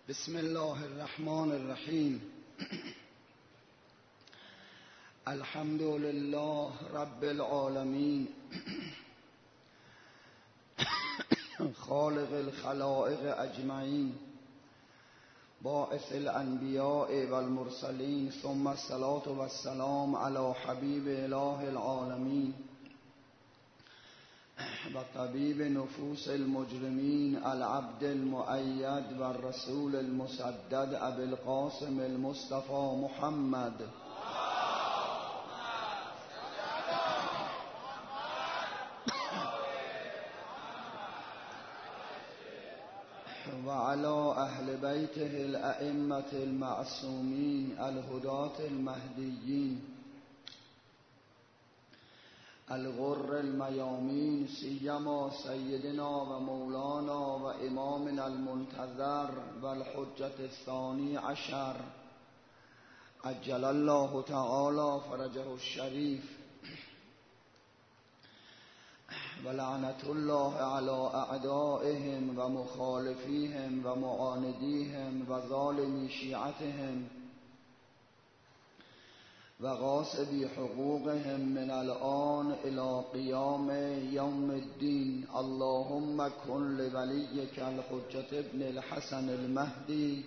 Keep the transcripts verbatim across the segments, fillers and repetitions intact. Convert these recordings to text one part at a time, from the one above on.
بسم الله الرحمن الرحیم. الحمد لله رب العالمین خالق الخلائق اجمعین باعث الانبیاء والمرسلین ثم الصلاة والسلام علی حبیب اله العالمین و طبیب نفوس المجرمین العبد المؤید و الرسول المسدد ابی القاسم المصطفى محمد و علی اهل بیته الائمة المعصومین الهداة المهدیین الغر المیامین سیما سیدنا و مولانا و امامنا المنتظر و الحجة الثانی عشر عجل الله تعالی فرجه الشریف و لعنت الله علی اعدائهم و مخالفیهم و معاندیهم و ظالمی شیعتهم و غاصبی حقوقهم من الان الى قیام یوم الدین. اللهم کن لولیک الحجة ابن الحسن المهدی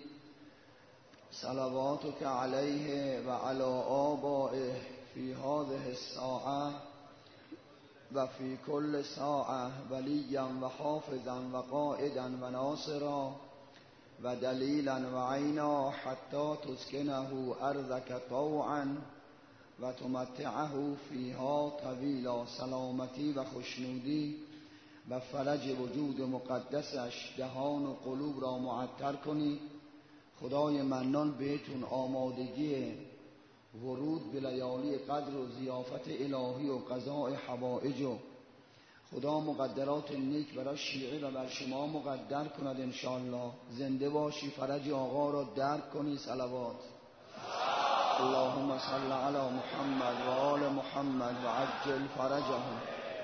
صلواتک علیه و علی آبائه فی هذه الساعه و فی کل ساعه ولیا و حافظا و قائدا و ناصرا و دلیلا و عینا حتی تسکنه ارضک طوعا و تمتعه فیها طویلا. سلامتی و خوشنودی و فرج وجود مقدسش دهان و قلوب را معطر کنی. خدای منان بهتون آمادگی ورود به لیالی قدر و ضیافت الهی و قضاء حوائج و خدا مقدرات نیک برای شیعه و بر شما مقدر کند انشاءالله. زنده باشی، فرج آقا را درک کنی. صلوات اللهم صل علی محمد و آل محمد و عجل فرجهم.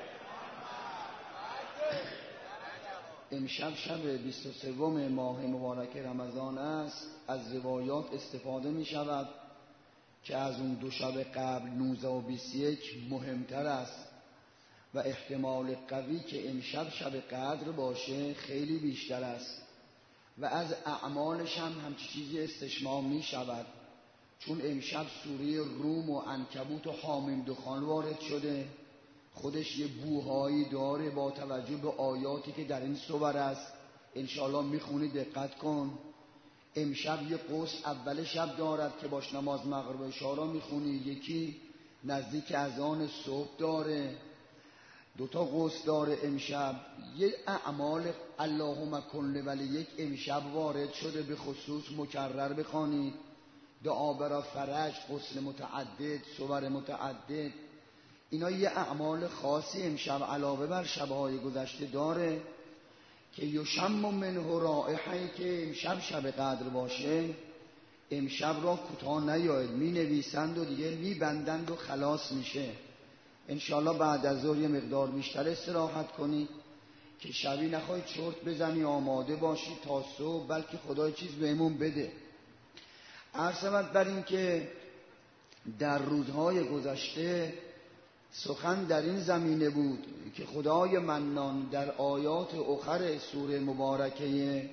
امشب شب بیست و سوم ماه مبارک رمضان است. از روایات استفاده می شود که از اون دو شب قبل نوزده و بیست و یک مهمتر است و احتمال قوی که امشب شب قدر باشه خیلی بیشتر است و از اعمالش هم همچی چیزی استشمام می شود، چون امشب سوره روم و عنکبوت و حامیم دخان وارد شده. خودش یه بوهایی داره با توجه به آیاتی که در این سور است. انشاءالله میخونی، دقت کن. امشب یه قوس اول شب دارد که باش نماز مغرب و عشا را میخونی، یکی نزدیک اذان صبح داره، دوتا قوس داره امشب. یه اعمال اللهم کن ولی یک امشب وارد شده، به خصوص مکرر بخوانی. دعا برای فرج، غسل متعدد، صور متعدد، اینا یه اعمال خاصی امشب علاوه بر شبهای گذشته داره که یشم منه رائحه. که امشب شب قدر باشه امشب را کوتاه نیاید، می نویسند و دیگه می بندند و خلاص میشه. انشاءالله بعد از ظهر یه مقدار بیشتر استراحت کنی که شبی نخواهی چرت بزنی، آماده باشی تا صبح، بلکه خدای چیز بهمون بده. عرض شود بر این که در روزهای گذشته سخن در این زمینه بود که خدای منان در آیات اخر سوره مبارکه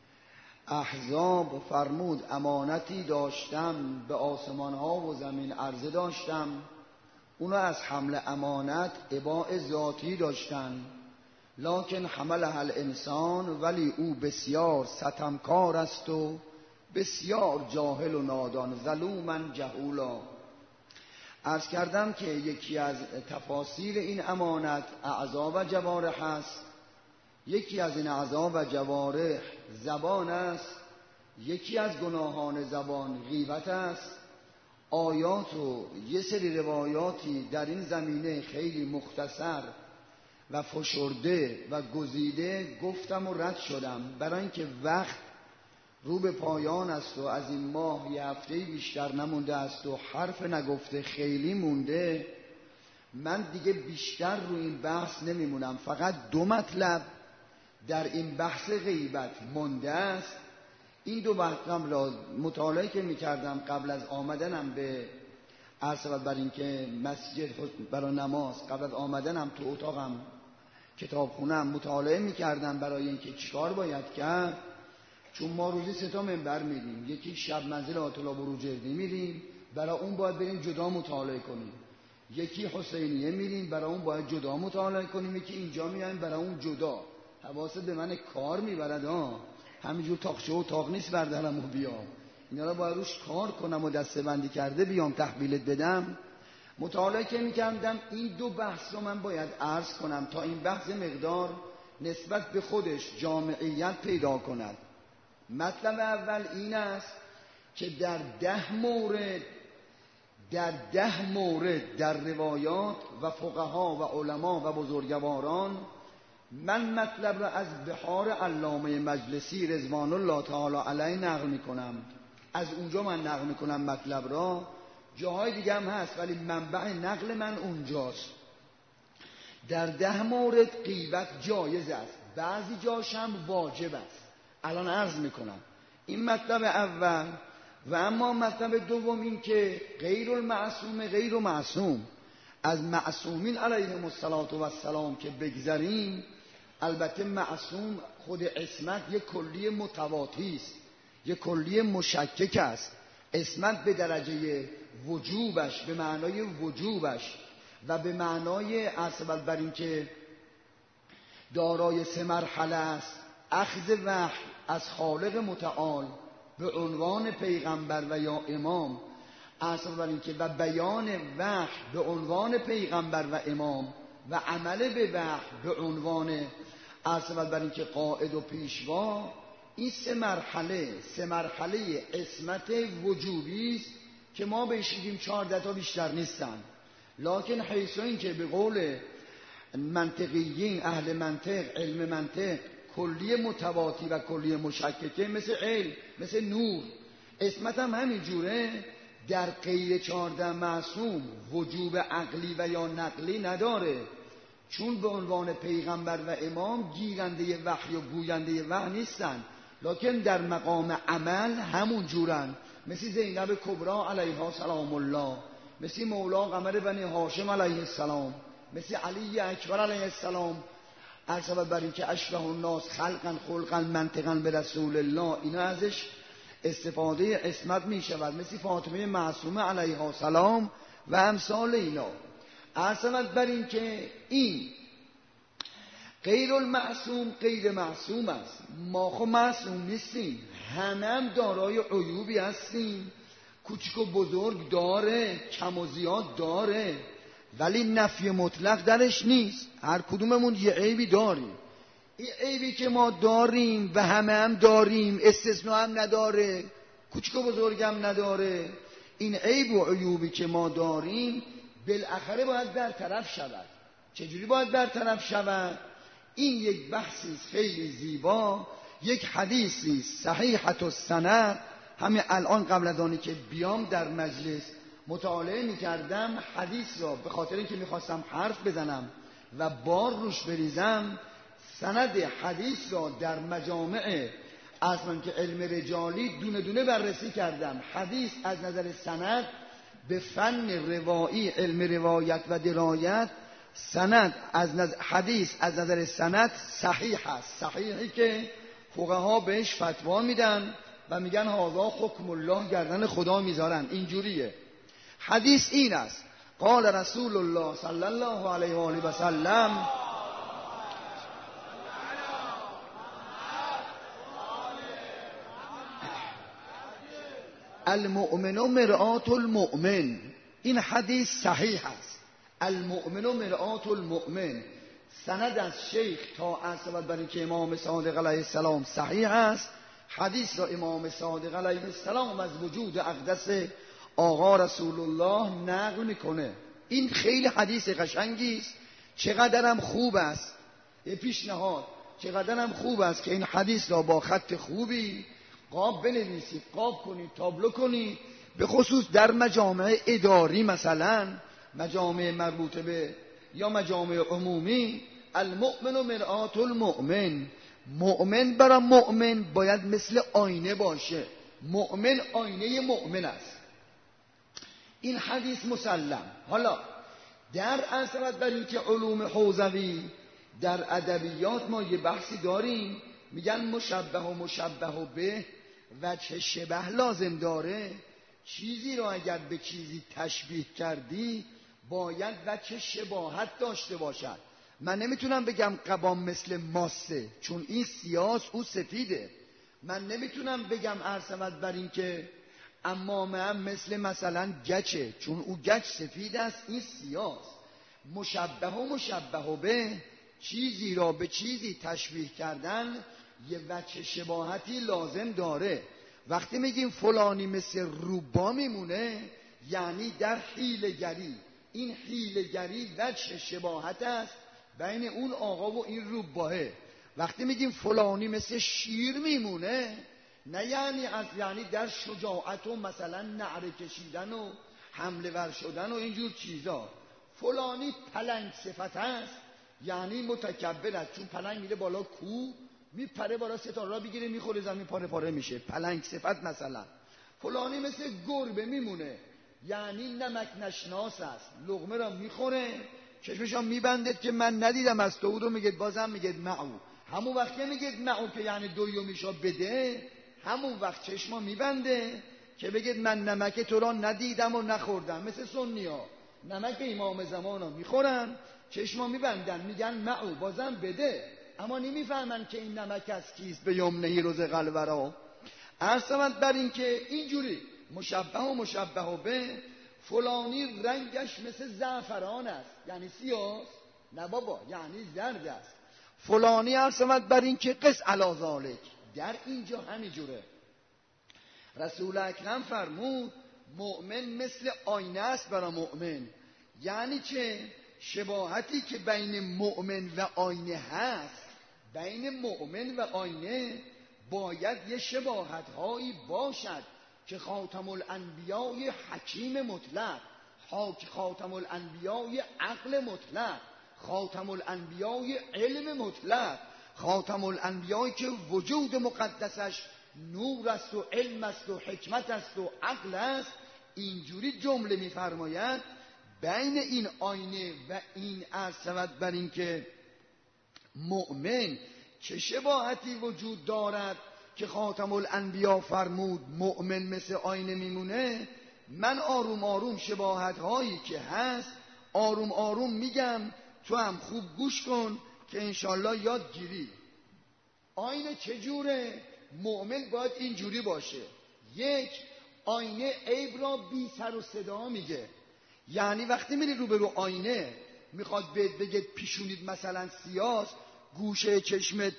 احزاب فرمود امانتی داشتم به آسمان ها و زمین عرضه داشتم، اونا از حمل امانت اباء ذاتی داشتن. لکن حملها الانسان، ولی او بسیار ستمکار است و بسیار جاهل و نادان، ظلوما جهولا. عرض کردم که یکی از تفاصیل این امانت اعضا و جوارح است. یکی از این اعضا و جوارح زبان است. یکی از گناهان زبان غیبت است. آیات و یه سری روایاتی در این زمینه خیلی مختصر و فشرده و گزیده گفتم و رد شدم، برای اینکه وقت رو به پایان است و از این ماه یه هفته بیشتر نمونده است و حرف نگفته خیلی مونده. من دیگه بیشتر رو این بحث نمیمونم. فقط دو مطلب در این بحث غیبت مونده است. این دو بحثم را مطالعه که میکردم قبل از آمدنم به عرصه بر اینکه مسجد برای نماز، قبل از آمدنم تو اتاقم کتابخونم مطالعه میکردم برای اینکه چیکار باید کرد. چون ما روزی سه تا منبر میریم، یکی شب منزل آیت الله بروجردی میریم، برای اون باید بریم جدا مطالعه کنیم. یکی حسینیه میریم، برای اون باید جدا مطالعه کنیم. یکی اینجا میایم، برای اون جدا. حواست به من کار میبرد ها، همینجور تاقشه و تاق نیست بردارم و بیام، اینا رو باید روش کار کنم و دسته بندی کرده بیام تحویلت بدم. مطالعه که میکردم این دو بحث رو من باید عرض کنم تا این بحث مقدار نسبت به خودش جامعیت پیدا کند. مطلب اول این است که در ده مورد در ده مورد در روایات و فقها و علما و بزرگواران من مطلب را از بحار علامه مجلسی رضوان الله تعالی علیه نقل میکنم. از اونجا من نقل میکنم مطلب را، جاهای دیگه هم هست ولی منبع نقل من اونجاست. در ده مورد غیبت جایز است، بعضی جاش هم واجب است. الان عرض میکنم این مطلب اول. و اما مطلب دوم این که غیر المعصوم غیر معصوم، از معصومین علیهم السلام که بگذریم، البته معصوم خود عصمت یک کلی متواتی است، یک کلی مشکک است. عصمت به درجه وجوبش، به معنای وجوبش و به معنای اصل بر این که دارای سه مرحله است: اخذ وحی از خالق متعال به عنوان پیغمبر و یا امام، اصل بر این که و بیان وحی به عنوان پیغمبر و امام و عمل به وحی به عنوان اصل بر این که قائد و پیشوا. این سه مرحله سه مرحله عصمت وجوبی است که ما بهش میگیم چهارده تا بیشتر نیستن. لکن حیث این که به قول منطقیین، اهل منطق، علم منطق، کلی متواتی و کلی مشککه مثل علم، مثل نور، عصمت هم همین جوره. در غیر چهارده معصوم وجوب عقلی و یا نقلی نداره، چون به عنوان پیغمبر و امام گیرنده وحی و گوینده وحی نیستن، لکن در مقام عمل همون جورن. مثل زینب کبرا علیها سلام الله، مثل مولا قمر بنی هاشم علیه السلام، مثل علی اکبر علیه السلام، عرض بر این که اشبه الناس خلقا خلقا منطقا به رسول الله، اینا ازش استفاده عصمت می شود. مثل فاطمه معصومه علیها السلام و امثال اینا. عرض بر این که این غیر المعصوم غیر معصوم است. ما خو معصوم نیستیم، همه هم دارای عیوبی هستیم، کوچک و بزرگ داره، کم و زیاد داره، ولی نفی مطلق درش نیست. هر کدوممون یه عیبی داریم. این عیبی که ما داریم و همه هم داریم، استثناء هم نداره، کوچک و بزرگ هم نداره. این عیب و عیوبی که ما داریم بالاخره باید برطرف شود. چجوری باید برطرف شود؟ این یک بحثی خیلی زیبا، یک حدیثی صحیحة السند. همین الان قبل از آنی که بیام در مجلس مطالعه می‌کردم حدیث را، به خاطر اینکه می‌خواستم حرف بزنم و بار روش بریزم. سند حدیث را در مجامع اصلا که علم رجالی دونه دونه بررسی کردم. حدیث از نظر سند به فن روایی، علم روایت و درایت، سند از نظر حدیث از نظر سند صحیح است. صحیحی که فقها بهش فتوا میدن و میگن هذا حکم الله، گردن خدا میذارن. اینجوریه حدیث. این است: قال رسول الله صلی الله علیه و آله و سلم المؤمن مرآة المؤمن. این حدیث صحیح است. المؤمن مرآة المؤمن. سند از شیخ تا اصل برای که امام صادق علیه السلام صحیح است. حدیث را امام صادق علیه السلام از وجود اقدس آقا رسول الله نقل میکنه. این خیلی حدیث قشنگی است، چقدرم خوب است. یه پیشنهاد، چقدرم خوب است که این حدیث را با خط خوبی قاب بنویسید، قاب کنید، تابلو کنید، به خصوص در مجامع اداری، مثلا مجامع مربوطه به یا مجامع عمومی. المؤمن مرآة المؤمن. مؤمن برای مؤمن باید مثل آینه باشه. مؤمن آینه مؤمن است. این حدیث مسلم. حالا در اصل بر این که علوم حوزوی در ادبیات ما یه بحثی داریم، میگن مشبه و مشبه و به وجه شبه لازم داره. چیزی رو اگر به چیزی تشبیه کردی باید وجه شباهت داشته باشد. من نمیتونم بگم قبام مثل ماسه چون این سیاس او سفیده. من نمیتونم بگم ارسمت بر این که امامه هم مثل مثلا گچه چون او گچ سفید است، این سیاس. مشبه و مشبه و به چیزی را به چیزی تشبیه کردن یه وجه شباهتی لازم داره. وقتی میگیم فلانی مثل روبا میمونه یعنی در حیله‌گری. این حیله‌گری وجه شباهت است بین اون آقا و این روباه. وقتی میگیم فلانی مثل شیر میمونه نه یعنی از یعنی در شجاعت و مثلا نعره کشیدن و حمله ور شدن و اینجور چیزا. فلانی پلنگ صفت است یعنی متکبر است چون پلنگ میره بالا کو میپره بالا ستاره را بگیره میخوره زمین پاره پاره میشه، پلنگ صفت مثلا. فلانی مثل گربه میمونه یعنی نمک نشناس است، لقمه را میخوره چشمش را میبنده که من ندیدم از تو رو میگه، بازم میگه معو. همون وقتی میگه معو که یعنی دویومیشا بده، همون وقت چشما میبنده که بگه من نمک تو را ندیدم و نخوردم. مثل سنی ها نمک امام زمان ها میخورن چشما میبندن میگن معو بازم بده، اما نمیفهمن که این نمک از کیست به یمنهی روز قلورا. عرضمت بر این که اینجوری مشبه و مشبه و به فلانی رنگش مثل زعفران است یعنی سیاه نه بابا یعنی زرد است. فلانی عرضمت بر این که قس علی ذالک در اینجا همینجوره. رسول اکرم فرمود مؤمن مثل آینه است برای مؤمن. یعنی چه؟ شباهتی که بین مؤمن و آینه هست، بین مؤمن و آینه باید یه شباهت هایی باشد که خاتم الانبیای حکیم مطلق، خاتم الانبیای عقل مطلق، خاتم الانبیای علم مطلق، خاتم الانبیای که وجود مقدسش نور است و علم است و حکمت است و عقل است. اینجوری جمله می‌فرماید بین این آینه و این عصبت بر این که مؤمن چه شباهتی وجود دارد که خاتم الانبیا فرمود مؤمن مثل آینه میمونه. من آروم آروم شباهت هایی که هست آروم آروم میگم، تو هم خوب گوش کن که انشالله یاد گیری. آینه چجوره؟ مؤمن باید اینجوری باشه. یک، آینه عیب را بی سر و صدا میگه. یعنی وقتی میری رو به رو آینه میخواد بهت بگه پیشونید مثلا سیاست، گوشه چشمت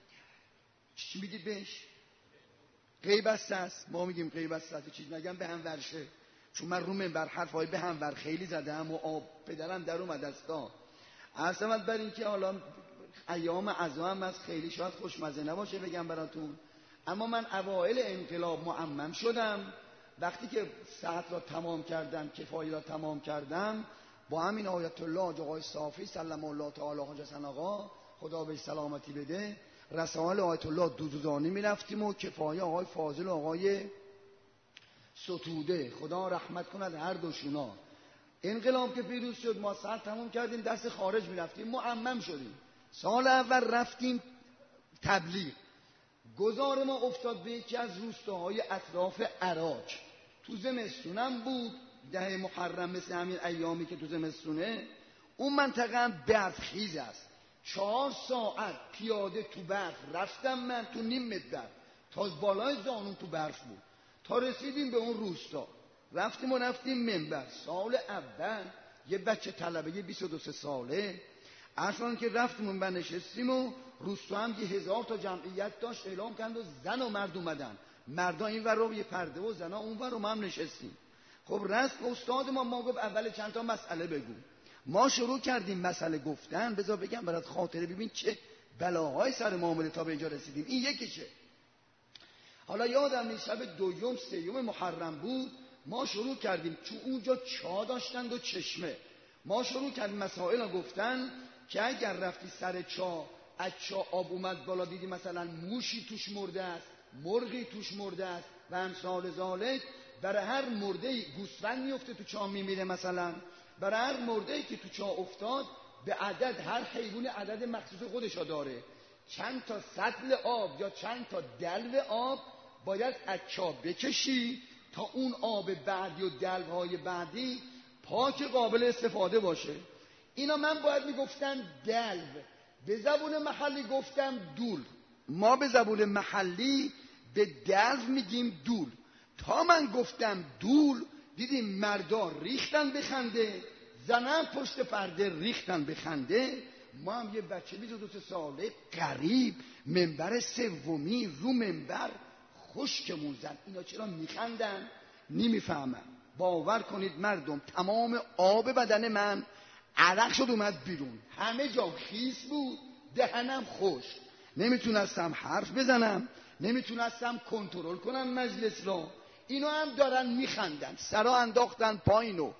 چی میگید بهش؟ غیبسته است. ما میگیم غیبسته است، چیز نگم به هم ورشه، چون من رو منبر حرفای به هم ور خیلی زدم و آب پدرم در اومد استا. عرضمت بر این که حالا ایام عزام از خیلی شاید خوشمزه نباشه بگم براتون، اما من اوائل انقلاب معمم شدم. وقتی که ساعت را تمام کردم، کفایی را تمام کردم، با همین آیت الله آقای صافی سلم الله تعالی حسن آقا خدا بهش سلامتی بده، رسائل آیت الله دوزوزانی میرفتیم و کفایی آقای فاضل و آقای ستوده خدا رحمت کند هر دوشونا. انقلاب که پیروز شد ما ساعت تمام کردیم درس خارج میرفتیم، معمم شدیم. سال اول رفتیم تبلیغ، گذار ما افتاد به یکی از روستاهای اطراف عراق. تو زمستونم بود، ده محرم، مثل همین ایامی که تو زمستونه. اون منطقه هم برفخیز است. چهار ساعت پیاده تو برف رفتم من، تو نیم متر برف، تا بالای زانون تو برف بود، تا رسیدیم به اون روستا. رفتیم و رفتیم منبر. سال اول یه بچه طلبه بیست و دو ساله، اصلا که رفتیم منبر نشستیم و روستا هم یه هزار تا جمعیت داشت، اعلام کند و زن و مرد اومدن. مردا این ور رو یه پرده و زنا اون ور رو ما هم نشستیم. خب رسم استاد ما ما گفت اول چند تا مسئله بگو. ما شروع کردیم مسئله گفتن. بذار بگم برات خاطره، ببین چه بلاهای سر معامله تا به اینجا رسیدیم. این یکیشه. حالا یادم نیست شب دوم سیوم محرم بود، ما شروع کردیم، چون اونجا چا داشتند و چشمه، ما شروع کردیم مسائل رو گفتن که اگر رفتی سر چا اچا آب اومد بالا دیدی مثلا موشی توش مرده است، مرغی توش مرده است و امثال ذالک. برای هر مرده گوسفند میفته تو چاه میمیره مثلا، برای هر مرده که تو چاه افتاد به عدد، هر حیوان عدد مخصوص خودشا داره، چند تا سطل آب یا چند تا دلو آب باید از چاه بکشی تا اون آب بعدی و دلوهای بعدی پاک قابل استفاده باشه. اینا من باید میگفتم دلو، به زبون محلی گفتم دول. ما به زبون محلی به دلو میگیم دول. تا من گفتم دول دیدیم مردا ریختن بخنده، زنم پشت پرده ریختن بخنده. ما هم یه بچه بیست و دو ساله قریب منبر سومی رو منبر خشکمون زد. اینا چرا میخندن؟ نمیفهمم. باور کنید مردم، تمام آب بدن من عرق شد اومد بیرون، همه جا خیس بود، دهنم خشک، نمیتونستم حرف بزنم، نمیتونستم کنترل کنم مجلس را. اینا هم دارن میخندن، سرا انداختن پایینو.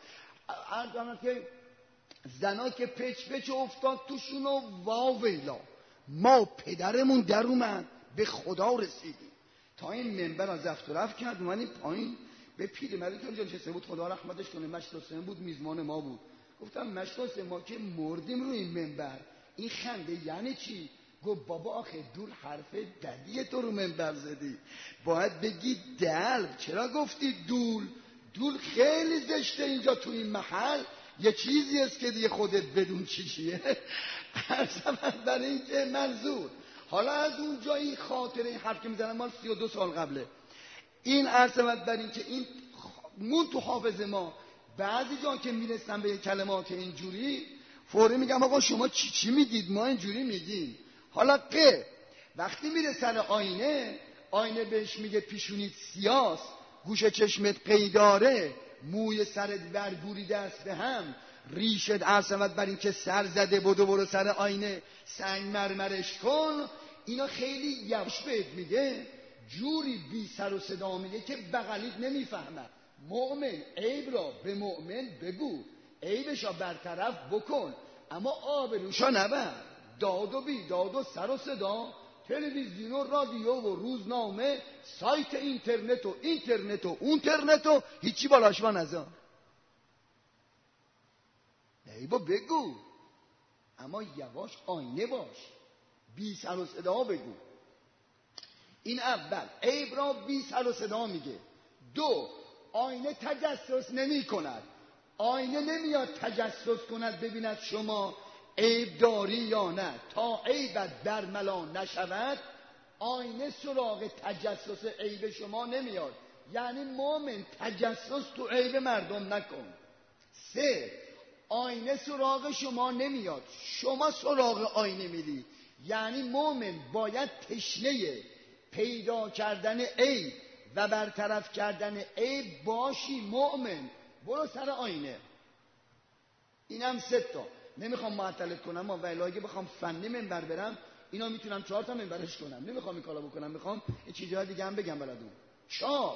که زنا که پچ پچ افتاد توشون و واویلا. ما پدرمون در اومد به خدا رسیدیم. تا این منبر از رفت و رفت کرد اومدیم پایین. به پیرمردی که اونجا نشسته بود، خدا رحمتش کنه، مشت حسین بود، میزمان ما بود. گفتم مشت حسین ما که مردیم روی این منبر، این خنده یعنی چی؟ گفت بابا آخه دول حرف بدیه تو رو منبر زدی، باید بگی دلو. چرا گفتی دول؟ دول خیلی زشته اینجا تو این محل، یه چیزی است که دیگه خودت بدون چی چیه. ارزم برای این که منظور حالا از اونجا این خاطره، این حرف که میزنم مال سی و دو سال قبله. این ارزم برای این که این مون تو حافظ ما. بعضی جا که میرسن به کلمات اینجوری فوری میگم آقا شما چی چی میگید؟ ما اینجوری میگیم. حالا که وقتی میره سر آینه، آینه بهش میگه پیشونیت سیاست، گوش چشمت قیداره، موی سرت برگوریده است به هم، ریشت عصمت بر این که سر زده بدو برو سر آینه سنگ مرمرش کن. اینا خیلی یواش بهت میگه، جوری بی سر و صدا میگه که بغلیت نمیفهمه. مؤمن عیب را به مؤمن بگو، عیبشا برطرف بکن، اما آبروشا نبر. داد و بی داد و سر و صدا، تلویزیون و رادیو و روزنامه، سایت اینترنت و اینترنت و اونترنت و هیچی بالاش ما نذار. عیبا بگو، اما یواش آینه باش، بی سر و صدا بگو. این اول، عیب را بی سر و صدا میگه. دو، آینه تجسس نمی کند. آینه نمیاد تجسس کند ببیند شما عیب داری یا نه. تا عیبت برملا نشود آینه سراغ تجسس عیب شما نمیاد. یعنی مومن تجسس تو عیب مردم نکن. سه، آینه سراغ شما نمیاد، شما سراغ آینه میری. یعنی مومن باید تشنه پیدا کردن عیب و برطرف کردن عیب باشی. مؤمن برو سر آینه. اینم سه تا. نمیخوام معطلت کنم، اما ولی اگه بخوام فنی منبر برم اینا میتونم چهار تا منبرش کنم. نمیخوام این کارا بکنم، میخوام یه چیزای دیگه هم بگم بلدون. چهار،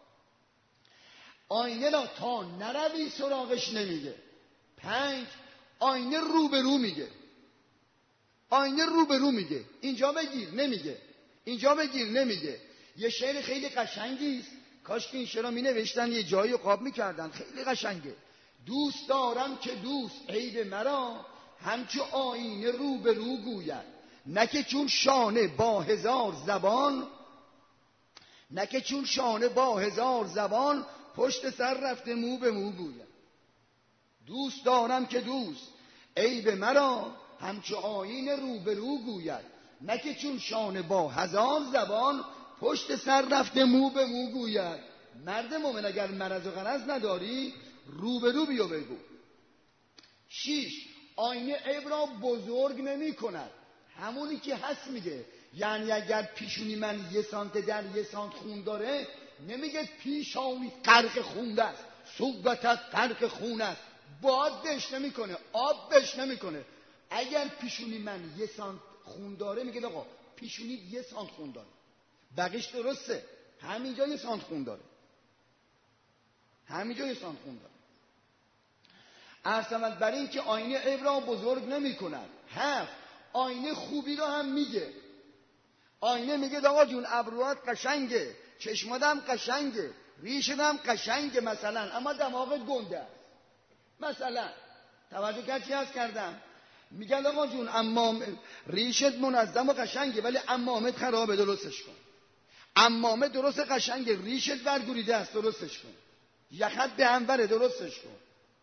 آینه را تا نروی سراغش نمیگه. پنج، آینه رو به رو میگه. آینه رو به رو میگه، اینجا بگیر نمیگه، اینجا بگیر نمیگه. یه شعر خیلی قشنگی است، کاش که این شعر می نوشتن یه جایی قاب میکردن، خیلی قشنگه. دوست دارم که دوست عیب مرا همچو آینه رو به رو گوید، نه که چون شانه با هزار زبان، نه که چون شانه با هزار زبان پشت سر رفته مو به مو گوید. دوست دارم که دوست عیب مرا همچو آینه رو به رو گوید، نه که چون شانه با هزار زبان پشت سر رفته مو به مو گوید. مرد مومن اگر مرض و غرض نداری رو به رو بیو بگو. شیش، آینه عیب را بزرگ نمی کند، همونی که هست میگه. یعنی اگر پیشونی من یه سانت در یه سانت خون داره نمیگه پیشانی غرق خون است، صورتت غرق خون است، باد بهش نمی کنه، آب بهش نمی کنه. اگر پیشونی من یه سانت خون داره میگه آقا پیشونی یه سانت خون داره، بقیش درسته، همینجا یه سانت خون داره، همینجا یه سانت خون داره. ارسمت برای این که آینه عیب را بزرگ نمی کند. هفت، آینه خوبی رو هم میگه. آینه میگه آقا جون ابروات قشنگه، چشمادم قشنگه، ریشتم قشنگه مثلا، اما دماغت گنده است. مثلا توجه کرد چی هست کردم؟ میگن آقا جون اما ریشت منظم و قشنگه ولی امامت خرابه، درستش کن. امامه درست قشنگه، ریشت برگوریده است، درستش کن. یخت به هم بره، درستش کن.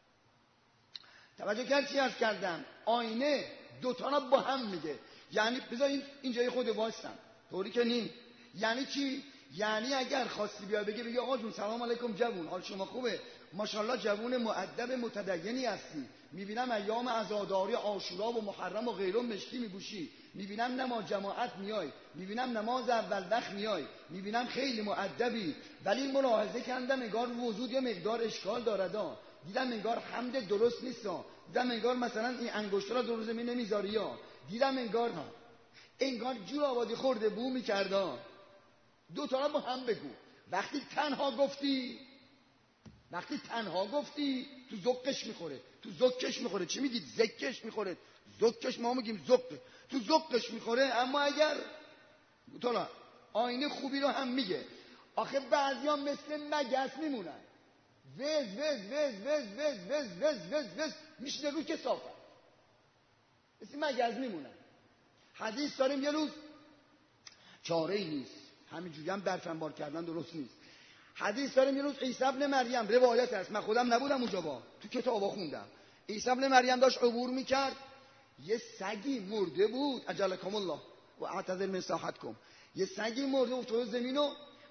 توجه کرد چی هست کردم؟ آینه دوتا را با هم میگه. یعنی بذار اینجای خود وایستم طوری که نیم. یعنی چی؟ یعنی اگر خواستی بیا بگی بگی آقا جون سلام علیکم جوون، حال شما خوبه؟ ماشاءالله جوون مؤدب متدینی هستی، میبینم ایام عزاداری عاشورا و محرم و غیره مشکی میبوشی، میبینم نماز جماعت میای، میبینم نماز اول وقت میای، میبینم خیلی مؤدبی، ولی ملاحظه کردم انگار وضو یه مقدار اشکال دارد، دیدم انگار حمد درست نیست، دیدم انگار مثلا این انگشتر رو درست می نمیذاری، یا دیدم انگار ها انگار جور آبادی خورده بو میکردا. دو تا با هم بگو. وقتی تنها گفتی وقتی تنها گفتی تو زقش میخوره، تو زکش میخوره. چی میگید؟ زکش میخوره، زکش ما میگیم زق، تو زقش میخوره. اما اگر تو آینه خوبی رو هم میگه. آخه بعضیا مثل مگس میمونن، وز وز وز وز وز وز وز وز وز میشنه رو که صافه، مثل مگس میمونن. حدیث داریم یه روز چاره ای نیست، همینجوری هم برفنبار کردن درست نیست. حدیث داریم یه روز عیسی ابن مریم، روایت هست، من خودم نبودم اونجا، با تو کتابا خوندم. عیسی ابن مریم داشت عبور میکرد، یه سگی مرده بود، اجلکم الله و اعتذر من ساحتکم، یه سگی مرده بود تو زمینو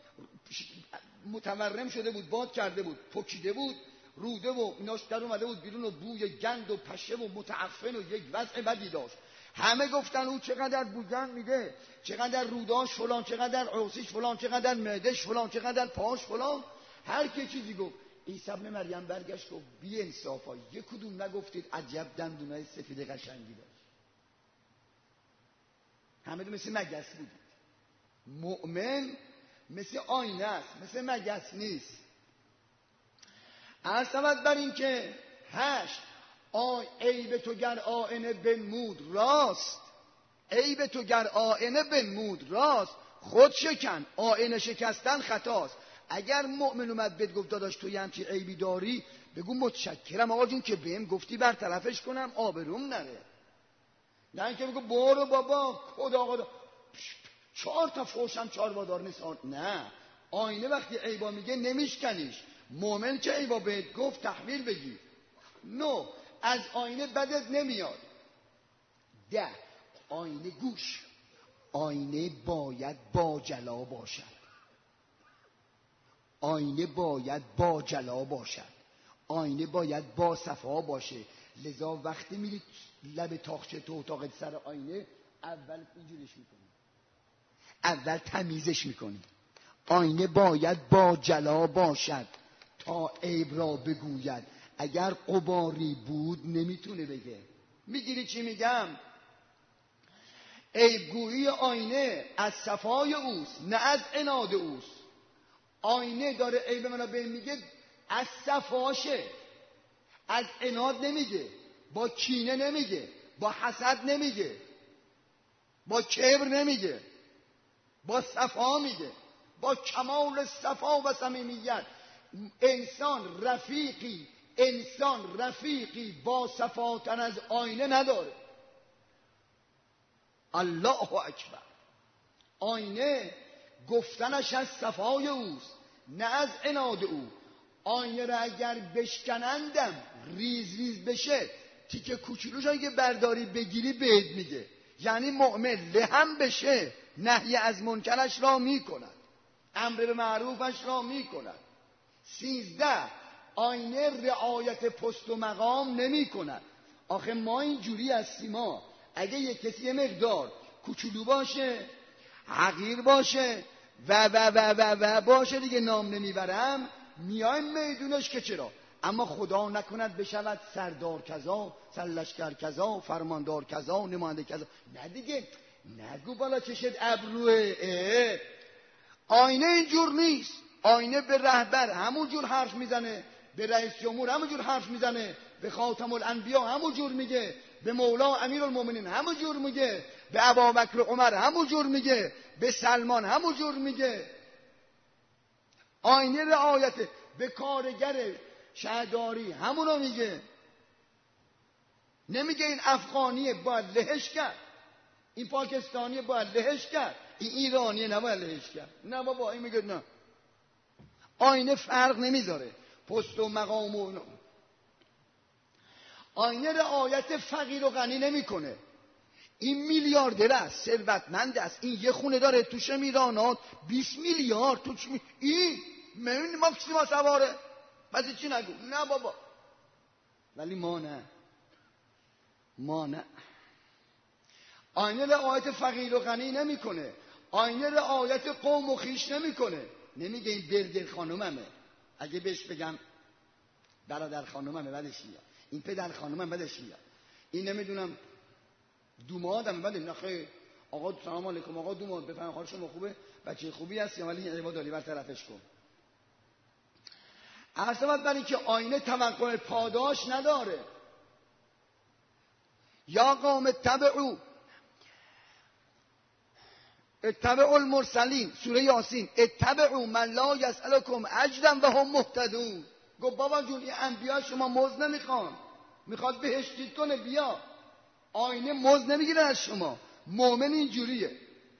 متورم شده بود، باد کرده بود، پکیده بود، روده و ایناش در اومده بود بیرون و بوی گند و پشه و متعفن و یک وضع بدی داشت. همه گفتن او چقدر بوگند میده، چقدر روداش فلان، چقدر عوضیش فلان، چقدر معدش فلان، چقدر پاش فلان، هر کی چیزی گفت. عیسی ابن مریم برگشت و بی انصافا یک کدوم نگفتید عجب دندونای سفید قشنگی داشت. همه دو مثل مگس بودید. مؤمن مثل آینه است، مثل مگس نیست. عرض شود بر این که هشت آی عیب تو گر آینه بنمود راست، عیب تو گر آینه بنمود راست، خود شکن، آینه شکستن خطاست. اگر مؤمن اومد بهت گفت داداش تو یه همچی عیبی داری، بگو متشکرم آقا جون که بهم گفتی برطرفش کنم آبروم نره. نه اینکه بگو برو بابا خدا خدا چهار تا فوشم چهار وادار نیست. نه، آینه وقتی عیبا میگه نمیشکنیش. مؤمن که عیبا بهت گفت تحویل بگیر. نو از آینه بدت نمیاد. ده آینه گوش، آینه باید با جلا باشد، آینه باید با جلا باشد، آینه باید با صفا باشه. لذا وقتی میری لب تاقچه تو اتاقت سر آینه، اول اینجوریش میکنی، اول تمیزش میکنی. آینه باید با جلا باشد تا عیب را بگوید، اگر غباری بود نمیتونه بگه. میگیری چی میگم؟ عیبگویی آینه از صفای اوست، نه از عناد اوست. آینه داره عیب منو به میگه از صفاشه، از عناد نمیگه، با کینه نمیگه، با حسد نمیگه، با کبر نمیگه، با صفا میگه، با کمال صفا و صمیمیت. انسان رفیقی انسان رفیقی با صفاتر از آینه نداره. الله اکبر. آینه گفتنش از صفای اوست، نه از عناد او. آینه را اگر بشکنندم ریز ریز بشه، تیکه کوچولوش اگه برداری بگیری بهت میگه. یعنی مؤمن لهم بشه نهی از منکرش را میکند، امر به معروفش را میکند. سیزده آینه رعایت پست و مقام نمی کند. آخه ما این جوری هستیم، ما اگه یک کسی یه مقدار کوچولو باشه، حقیر باشه و و و و و باشه دیگه نام نمیبرم، میایم میدونش که چرا. اما خدا نکند بشود سردار کذا، سرلشکر کذا، فرماندار کذا، نماینده کذا. نه دیگه نگو بالا چشت ابروه. آینه اینجور نیست. آینه به رهبر همون جور حرف میزنه، به رئیس جمهور همون جور حرف میزنه، به خاتم الانبیا همون جور میگه، به مولا امیرالمومنین همون جور میگه، به ابوبکر و عمر همون جور میگه، به سلمان همون جور میگه. آینه رعایت، به کارگر شهرداری همونو میگه. نمیگه این افغانیه باید لهش کرد، این پاکستانیه باید لهش کرد، این ایرانیه نباید لهش کرد. نه بابا، این میگه نه. آینه فرق نمیذاره پست و مقام و اینا. آینه رعایت فقیر و غنی نمیکنه. این میلیاردر است، ثروتمند است، این یه خونه داره تو شمیرانات بیست میلیارد تو چی می... این من ماکسیما سواره، بعد چی نگو. نه بابا. ولی ما نه، ما نه. آینه رعایت فقیر و غنی نمیکنه. آینه رعایت قوم و خویش نمیکنه. نمیگه این برگر خانوممه، اگه بهش بگم برادر خانوممه بدش میاد، این پدر خانومم بدش میاد، این نمیدونم دومادم بده. نخیر آقا سلام علیکم آقا دوماد، بفهم حال شما خوبه، بچه خوبی هستی، ولی این عبادالی بر طرفش کن. اصلا برای که آینه توقع پاداش نداره. یا قوم اتبعوا اتبعوا المرسلین، سوره یاسین، اتبعوا من لا یسألکم اجرا و هم مهتدون. گفت بابا جون این انبیا شما مزد نمیخوان، میخواد بهشتید کنه بیا. آینه مزد نمیگیره از شما. مؤمن اینجوریه.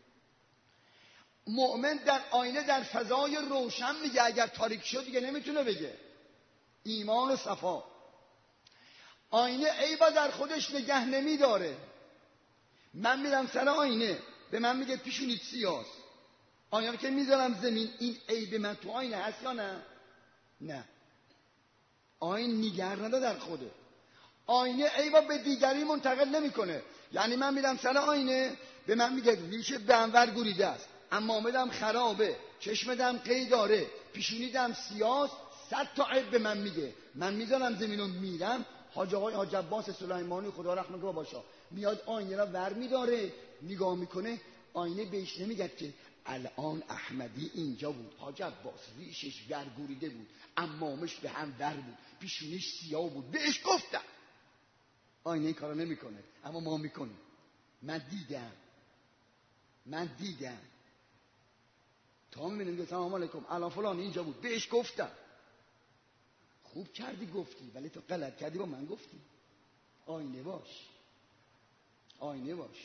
مؤمن در آینه در فضای روشن میگه، اگر تاریک شد دیگه نمیتونه بگه. ایمان و صفا. آینه عیبا در خودش نگه نمیداره. من میرم سر آینه، به من میگه پیشونیت سیاست، آینه که میذارم زمین، این عیب من تو آینه هست یا نه؟ نه. آینه نگر نده در خوده. آینه عیبا به دیگری منتقل نمیکنه. یعنی من میرم سر آینه، به من میگه ریشه به انور گوریده است، عمامدم خرابه، چشمدم قی داره، پیشونیدم سیاست، صد تا عیب به من میگه. من میذارم زمینو میرم. حاج آقای حاج عباس سلیمانی خدا رحمت کنه باشا میاد آینه را ور میداره، نگاه میکنه. آینه بهش نمیگه که الان احمدی اینجا بود، حاج عباس ریشش ورگوریده بود، عمامش به هم ور بود، پیشونیش سیاه بود، بهش گفتم. آینه این کارا نمیکنه، اما ما میکنیم. من دیدم من دیدم تا میبینیم سلام علیکم الان فلان اینجا بود، بهش گفتم. خوب کردی گفتی، ولی تو غلط کردی با من گفتی. آینه باش، آینه باش.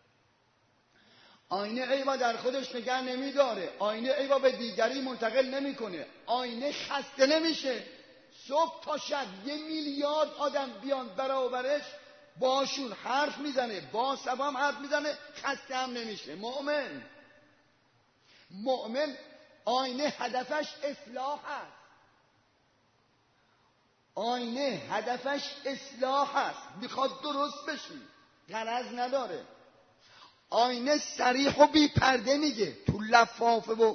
آینه عیبا در خودش نگه نمیداره. آینه عیبا به دیگری منتقل نمیکنه. آینه خسته نمیشه. صبح تا شب یه میلیارد آدم بیان برابرش، باشون حرف میزنه، با سبام حرف میزنه، خسته هم نمیشه. مؤمن مؤمن آینه هدفش اصلاح است. آینه هدفش اصلاح است، میخواد درست بشی، غرض نداره. آینه صریح و بی پرده میگه، تو لفافه. و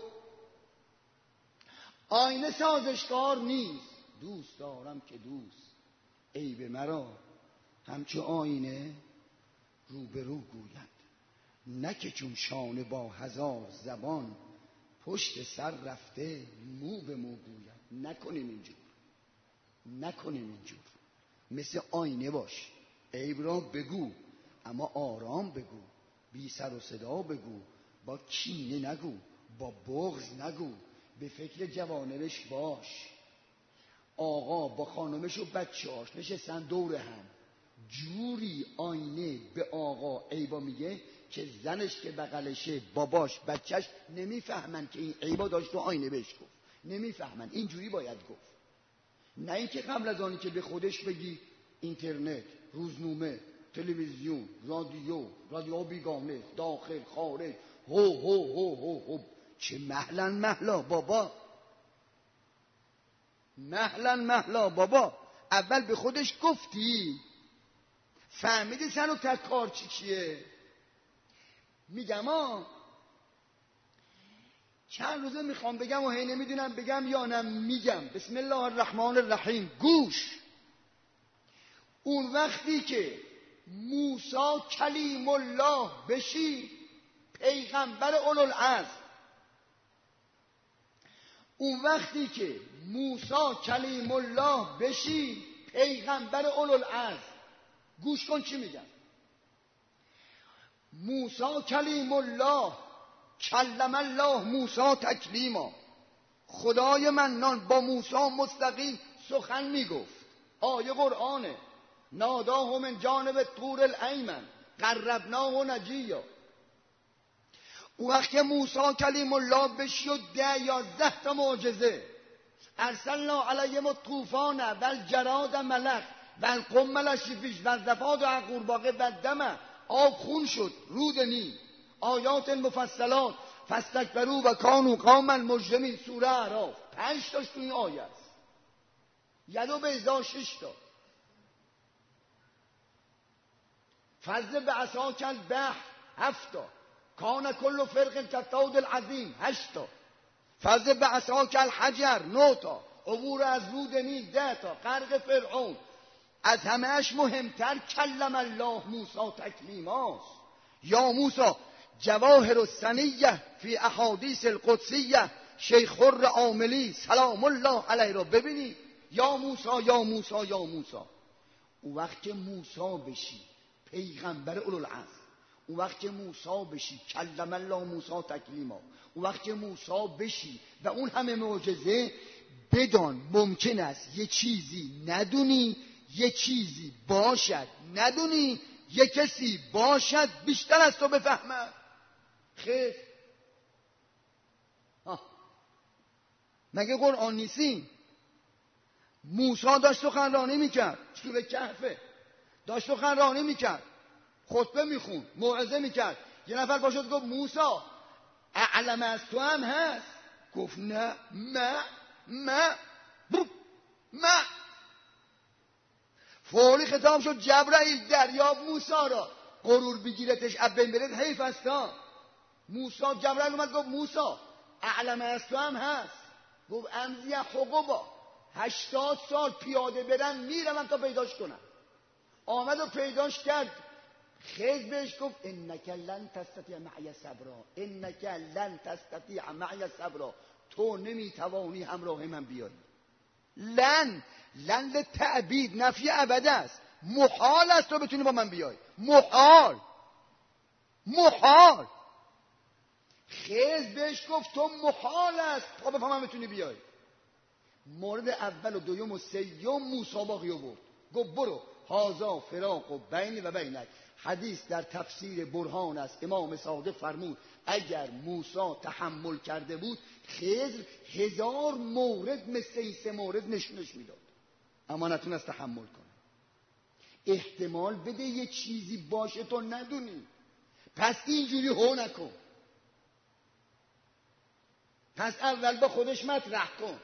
آینه سازشکار نیست. دوست دارم که دوست عیب مرا همچو آینه رو به رو گوید، نه که چون شانه با هزار زبان پشت سر رفته مو به مو گوید. نکنیم اینجور، نکنیم اینجور. مثل آینه باش، عیب را بگو اما آرام بگو، بی سر و صدا بگو، با کینه نگو، با بغض نگو، به فکر جوانبش باش. آقا با خانمش و بچه‌اش نشستن دور هم، جوری آینه به آقا عیبا میگه که زنش که بغلشه، باباش، بچهش نمیفهمن که این عیبا داشت تو آینه بهش گفت. نمیفهمن. اینجوری باید گفت. نه اینکه قبل از آنی که به خودش بگی اینترنت، روزنامه، تلویزیون، رادیو، رادیو بیگانه، داخل، خارج، هو هو هو هو هو. چه مهلا مهلا بابا، مهلا مهلا بابا. اول به خودش گفتی، فهمیدی سن و تکار چی چیه. میگم ها چند روزه میخوام بگم و هی نمیدونم بگم یا نه میگم. بسم الله الرحمن الرحیم. گوش. اون وقتی که موسی کلیم الله بشی، پیغمبر اولوالعزم، اون وقتی که موسی کلیم الله بشی، پیغمبر اولوالعزم، گوش کن چی میگم. موسی کلیم الله، کلم الله موسی تکلیما. خدای منان با موسی مستقیم سخن میگفت. آیه قرآنه. ناداه من جانب طور الایمن قربناه نجیا. اون وقت که موسی کلیم الله بشد ده یازده تا معجزه، ارسلنا علیهم الطوفان و الجراد ملک و القمل الشفیش و الضفادع و القورباغه و الدم. آب خون شد، رود نیل. آیات مفصلات فاستکبروا و کانوا قوما مجرمین. سوره اعراف پنج تاش تو این آیه است. یدو بیضا شش تا. فضل به عصاک البحر هفت تا. کان کل فرق کالطود العظیم هشت تا. فضل به عصاک الحجر نه تا. عبور از رود نیل ده تا. غرق فرعون. از همهش مهمتر کلم الله موسی تکلیماست. یا موسی جواهر السنیه فی احادیث القدسیه شیخ خر عاملی سلام الله علیه را ببینید. یا موسی یا موسی یا موسی. اون وقت که موسی بشی پیغمبر اولوالعزم، اون وقت که موسی بشی کلم الله موسی تکلیما، اون وقت که موسی بشی و اون همه معجزه، بدان ممکن است یه چیزی ندونی، یه چیزی باشد ندونی، یه کسی باشد بیشتر از تو بفهمه. خیر آه. مگه قرآن نیستی؟ موسی داشت سخنرانی میکرد، سوره کهفه، داشت سخنرانی میکرد، خطبه میخوند، موعظه میکرد. یه نفر باشد گفت موسی اعلم از تو هم هست؟ گفت نه ما ما بوب ما. فوری خطاب شد جبرائیل دریاب موسی را، غرور بگیرتش اب بین برد حیف است ها. موسی جبرائیل اومد گفت موسی اعلم از تو هم هست؟ گفت امزی حقوبا، هشتاد سال پیاده برن میرم تا پیداش کنم. آمد و پیداش کرد. خیز بهش گفت انک لن تستطیع معی صبرا، انک لن تستطیع معی صبرا، تو نمیتوانی همراه من بیایی. لن لن لتعبید نفی ابد است. محال است تو بتونی با من بیای، محال محال. خیز بهش گفت تو محال است تا بفهمم بتونی بیای. مورد اول و دوم و سیوم موسی باقی آورد. گفت برو هازا فراق و بین و بینک. حدیث در تفسیر برهان است. امام صادق فرمود اگر موسی تحمل کرده بود خضر هزار مورد مثل این سه مورد نشونش میداد، اما نتونست تحمل کنه. احتمال بده یه چیزی باشه تو ندونی، پس اینجوری هو نکن، پس اول با خودش مطرح کن.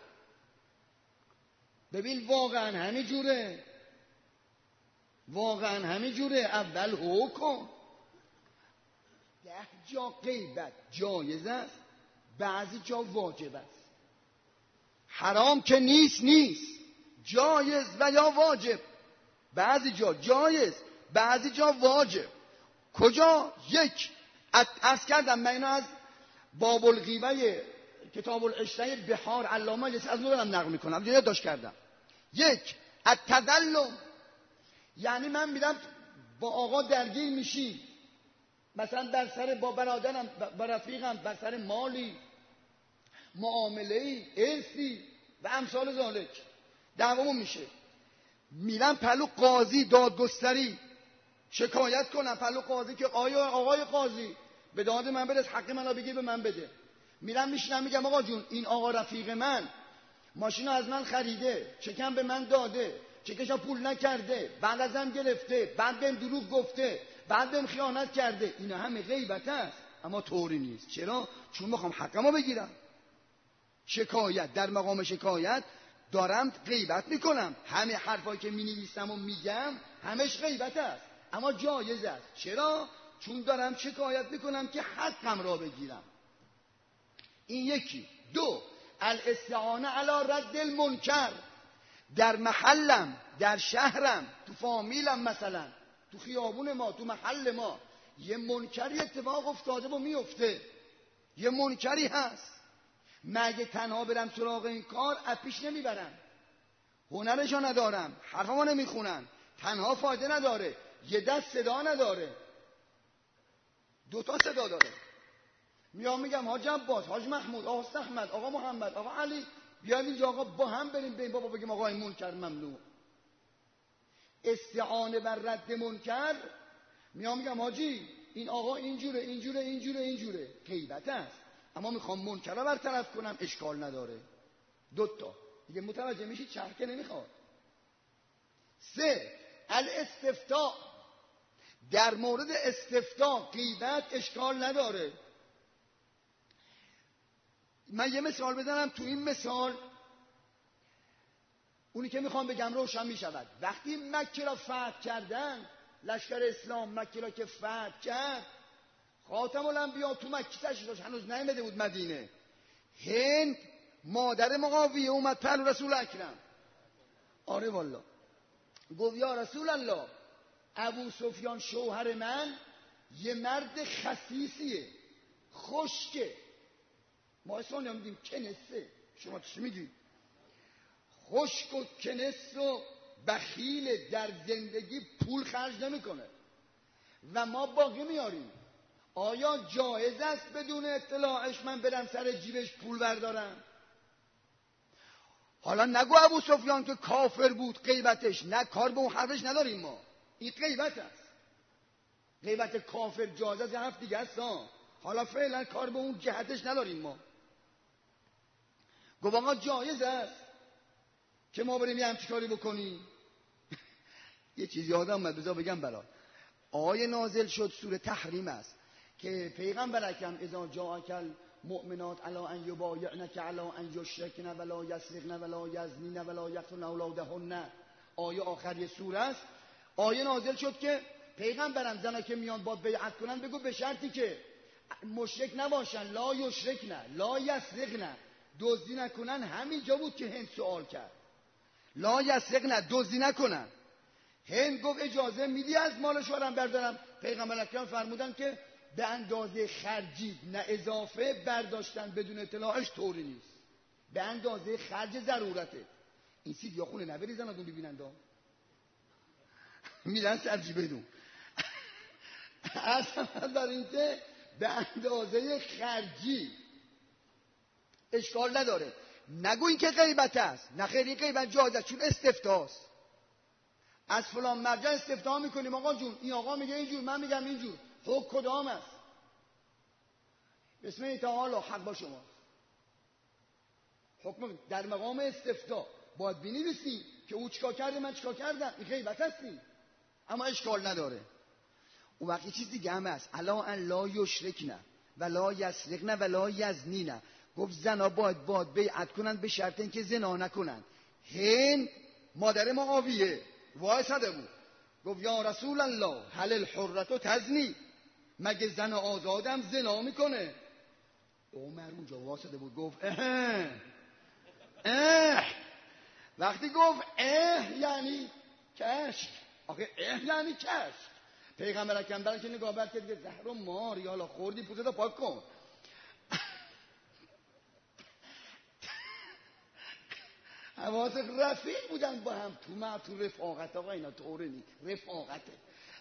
ببین واقعا همین جوره، واقعا همین جوره. اول هو کن. ده جا غیبت جایز است، بعضی جا واجب است. حرام که نیست نیست، جایز و یا واجب. بعضی جا جایز، بعضی جا واجب. کجا؟ یک عرض کردم من اینو از باب الغیبه کتاب العشره بحار علامه یه از نورم نقل میکنم، یاد داشت کردم. یک التظلم، یعنی من میرم با آقا درگیر میشی، مثلا در سر با برادرم با رفیقم بر سر مالی، معامله‌ای، ارثی و امثال ذالک دعوامون میشه. میرم پلو قاضی دادگستری شکایت کنم پلو قاضی که آیا آقای قاضی به داد من برس، حق منو بگیر به من بده. میرم میشینم میگم آقا جون این آقا رفیق من ماشینو از من خریده، چکم به من داده، چکشو پول نکرده، بعد ازم گرفته، بعد بهم دروغ گفته، بعد بهم خیانت کرده. اینا همه غیبت است، اما طوری نیست. چرا؟ چون میخوام حقمو بگیرم. شکایت، در مقام شکایت دارم غیبت میکنم. همه حرفایی که مینویسم و میگم همش غیبت است، اما جایز است. چرا؟ چون دارم شکایت میکنم که حقم را بگیرم. این یکی. دو الاستعانه علی رد المنکر. در محلم، در شهرم، تو فامیلم، مثلا تو خیابون ما، تو محل ما یه منکری اتفاق افتاده و میفته، یه منکری هست. مگه تنها برم سراغ این کار؟ اپیش نمیبرم، هنرشو ندارم، حرفمو نمیخونن، تنها فایده نداره، یه دست صدا نداره، دوتا صدا داره. میام میگم حاج عباس، حاج محمود، آقا احمد، آقا محمد، آقا علی، بیاید اینجا آقا با هم بریم به این بابا بگیم آقا این منکر ممنوع. استعانه بر رد منکر. میام میگم حاجی این آقا اینجوره اینجوره اینجوره اینجوره، غیبت است، اما میخوام منکر رو برطرف کنم، اشکال نداره. دوتا دیگه متوجه میشید، چرکه نمیخواد. سه، الاستفتاء. در مورد استفتاء غیبت اشکال نداره. من یه مثال بزنم. تو این مثال اونی که میخوام بگم روشن میشود. وقتی مکه را فتح کردن، لشکر اسلام مکه را که فتح کرد، خاتم الانبیا تو مکه تشریف داشت، هنوز نیامده بود مدینه. هند مادر معاویه اومد پهلو رسول اکرم. آره والا، گفت یا رسول الله، ابو سفیان شوهر من یه مرد خسیسیه، خشکه. ما اصلا نمیدیم کنسه، شما چی میگید؟ خشک و کنس و بخیل، در زندگی پول خرج نمیکنه و ما باقی میاریم. آیا جایز است بدون اطلاعش من برم سر جیبش پول بردارم؟ حالا نگو ابو سفیان که کافر بود غیبتش، نه، کار به اون حرفش نداریم ما، این غیبت است. غیبت کافر جایز است، یه حرف دیگه است. حالا فعلا کار به اون جهتش نداریم ما. گفت آقا جایز است که ما بریم یه همچی کاری بکنیم. یه چیزی یادم اومد بذار بگم برات. آیه نازل شد سوره تحریم است که پیغمبر اکرم اذا جاءک المؤمنات علی ان یبایعنک علی ان یشرکن ولا یسرقن ولا یزنین ولا یقتلن اولادهن. آیه آخری سوره است. آیه نازل شد که پیغمبرم زنا که میان با بیعت کنن بگو به شرطی که مشرک نباشن، لا یشرکن لا یسرقن، دزدی نکنن. همینجا بود که هند سوال کرد، لا یسرقن، دزدی نکنن. هند گفت اجازه میدی از مال شوهرم بردارم؟ پیغمبر اکرم فرمودن که به اندازه خرجی نه اضافه برداشتن بدون اطلاعش طوری نیست، به اندازه خرج ضرورته. این سید یا خونه نبریزن ازون ببینن دا میرن سرجی بدون. اصلا در این که به اندازه خرجی اشکال نداره. نگو این که غیبت است، نه خیر، این غیبت جایز است، چون استفتاست. از فلان مرجع استفتاء میکنیم آقا جون این آقا میگه اینجور، من میگم اینجور، حکم کدام است؟ بسم الله تعالی حق با شما. حکم در مقام استفتاء باید بنویسیم که او چیکار کرده من چیکار کردم، این غیبت هستی، اما اشکال نداره. اون وقت یه چیز دیگه هم هست، الا ان لا یشرکن ولا یسرقن ولا یزنین. گفت زنا باید باید بیعت کنن به شرط اینکه زنا نکنن. هند مادر معاویه وایساده بود، گفت یا رسول الله هل الحرة تزنی، مگه زن آزادم زنا میکنه؟ عمر اونجا وایساده بود، گفت اه اه. وقتی گفت اه یعنی کشک، آخه اه یعنی کشک. پیغمبر اکرم برای که نگاه برد که دیگه زهر و مار یالا خوردی پوزتو پاک کن. حواس رفیق بودن با هم تو ما تو رفاقت. آقا اینا طوره نی، رفاقته.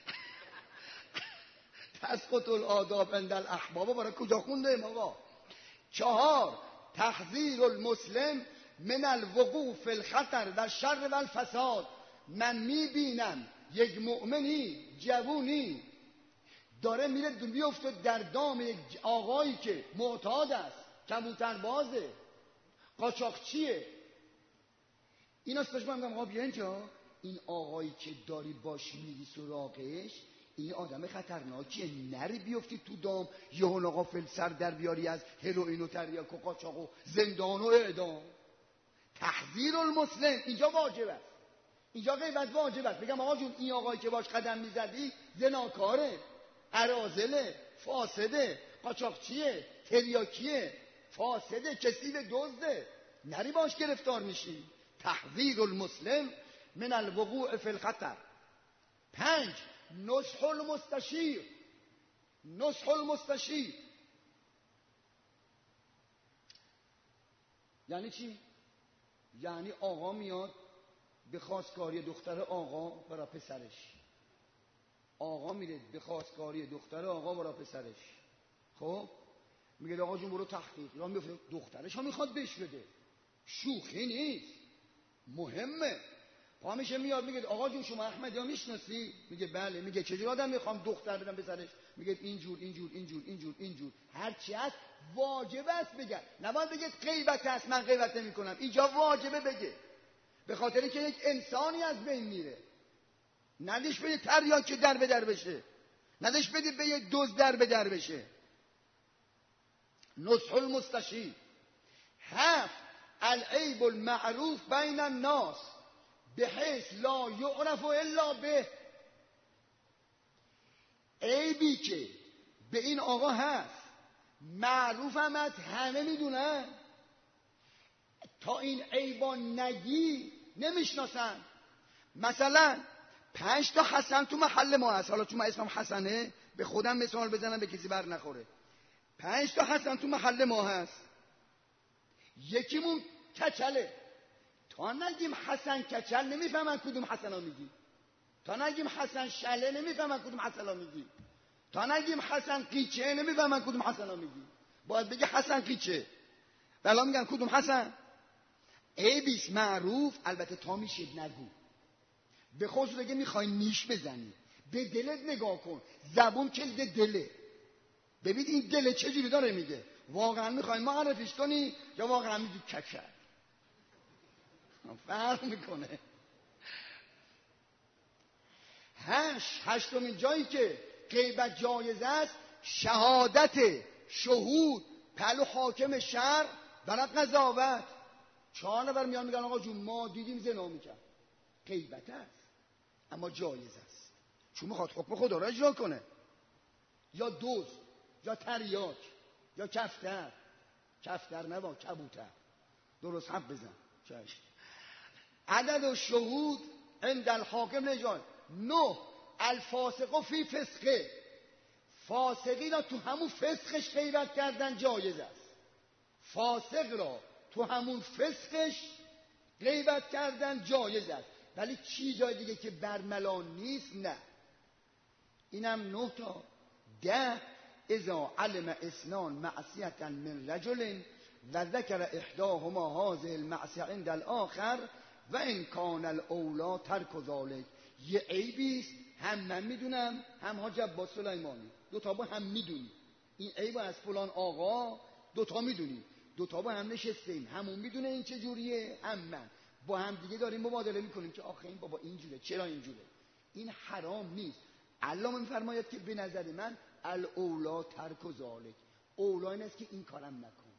تسقط الآداب عند الاحباب. برای کجا خونده آقا؟ چهار، تحذیر المسلم من الوقوع فی الخطر و شر و الفساد. من میبینم یک مؤمنی جوونی داره میره بیفته در دام یک آقایی که معتاد است، کبوتربازه، قاچاقچیه. اینا استاش من میگم آقا بیا اینجا، این آقایی که داری باش میری سراغش این آدم خطرناکیه، نری بیفتی تو دام یهو ناغافل سر در بیاری از هروئین و تریاک و قاچاق و زندان و اعدام. تحذیر المسلم اینجا واجب است، اینجا غیبت واجب است. بگم آقا جون این آقایی که باش قدم میزدی زناکاره، اراذله، فاسده، قاچاقچیه، تریاکیه، فاسده، کسی به دزده، نری باش گرفتار میشی. تحذیر المسلم من الوقوع فی الخطر. پنج، نصح المستشیر. نصح المستشیر یعنی چی؟ یعنی آقا میاد به خواستگاری دختر آقا برای پسرش، آقا میره به خواستگاری دختر آقا برای پسرش. خب میگه آقا جون برو تحقیق، یا میفته دخترش ها میخواد بهش بده، شوخی نیست، مهمه. پا میشه میاد میگه آقا جون شما احمدی ها میشناسی؟ میگه بله. میگه چجوری آدم میخوام دختر بدم پسرش؟ میگه اینجور اینجور اینجور اینجور اینجور، هر چی هست واجب است بگه، نباید بگه غیبت است من غیبت نمیکنم، اینجا واجبه بگه، به خاطر که یک انسانی از بین میره. ندیش به یه تریاک در به در بشه، ندیش بدی به یه دوز در به در بشه. نصح المستشیر. هفت، العیب المعروف بین الناس بحیث لا یعرف الا به. عیبی که به این آقا هست معروف هم از همه میدونن، تا این عیبا نگی نمیشناسن. مثلا پنج تا حسن تو محل ما هست، حالا چون من اسمم حسنه به خودم مثال بزنم به کسی بر نخوره. پنج تا حسن تو محل ما هست، یکیمون کچله، تا نگیم حسن کچل نمیفهمن کدوم حسن ها میگی، تا نگیم حسن شله نمیفهمن کدوم حسن ها میگی، تا نگیم حسن قیچه نمیفهمن کدوم حسن ها میگی، باید بگی حسن قیچه. بلا میگن کدوم حسن. عیبیست معروف، البته تا میشه نگو، به خودت بگه میخوای نیش بزنی به دلت نگاه کن، زبون کلد دله، ببین این دله چجوری داره میگه، واقعا میخوای معرفیش کنی یا واقعا میگی کچل، فرق میکنه. هشت هشتمین جایی که غیبت جایز است شهادت شهود پهلو حاکم شهر برای قضاوت. چهار نفر میان میگن آقا جون ما دیدیم زنا میکرد، غیبت است اما جایز است چون میخواد حکم خدا را اجرا کنه. یا دوز، یا تریاک، یا کفتر، کفتر نبا کبوتر، درست حب بزن چشم. عدد و شهود عند الحاکم لجان. نه، الفاسق فی فسقه، فاسقی را تو همون فسقش غیبت کردن جایز است. فاسق را تو همون فسقش غیبت کردن جایز است، ولی چی جای دیگه که برملا نیست نه. اینم نه تا. ده، اذا علم اثنان معصیتا من رجل و ذکر احداهما هذه المعصیه عند الاخر و ان کان الاولا ترک ذلک. یه عیبیست هم من میدونم هم حاج عباس سلیمانی، دو تا با هم میدونی این عیب از فلان آقا، دو تا میدونی، دو تا با هم نشستیم، همون میدونه این چه جوریه هم من، با هم دیگه داریم مبادله میکنیم که آخه این بابا اینجوره، چرا اینجوره. این حرام نیست. علامه میفرماید که به نظر من الاولا ترک و ذالک، اولا این است که این کارم نکن،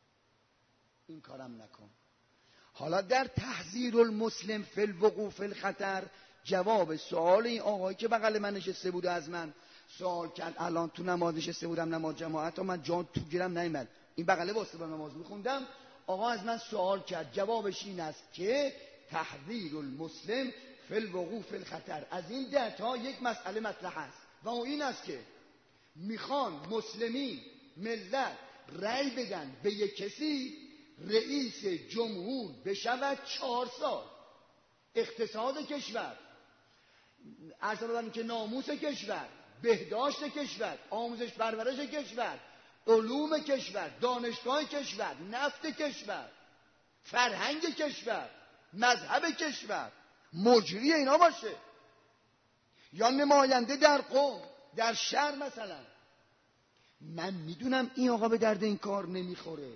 این کارم نکن. حالا در تحذیر المسلم فی الوقوع فی الخطر، جواب سوال این آقایی که بغل من نشسته بود از من سوال کرد، الان تو نماز نشسته بودم نماز جماعت، من جان تو گیرم نیامد، این بغله واسه با نماز میخوندم، آقا از من سوال کرد، جوابش این است که تحذیر المسلم فی الوقوع فی الخطر. از این ده تا یک مسئله مطرح است و اون این است که میخوان مسلمین ملت رأی بدن به یک کسی رئیس جمهور بشود چهار سال، اقتصاد کشور، اصلا که ناموس کشور، بهداشت کشور، آموزش پرورش کشور، علوم کشور، دانشگاه کشور، نفت کشور، فرهنگ کشور، مذهب کشور، مجری اینا باشه، یا نماینده در قوم در شهر مثلا. من میدونم این آقا به درد این کار نمیخوره،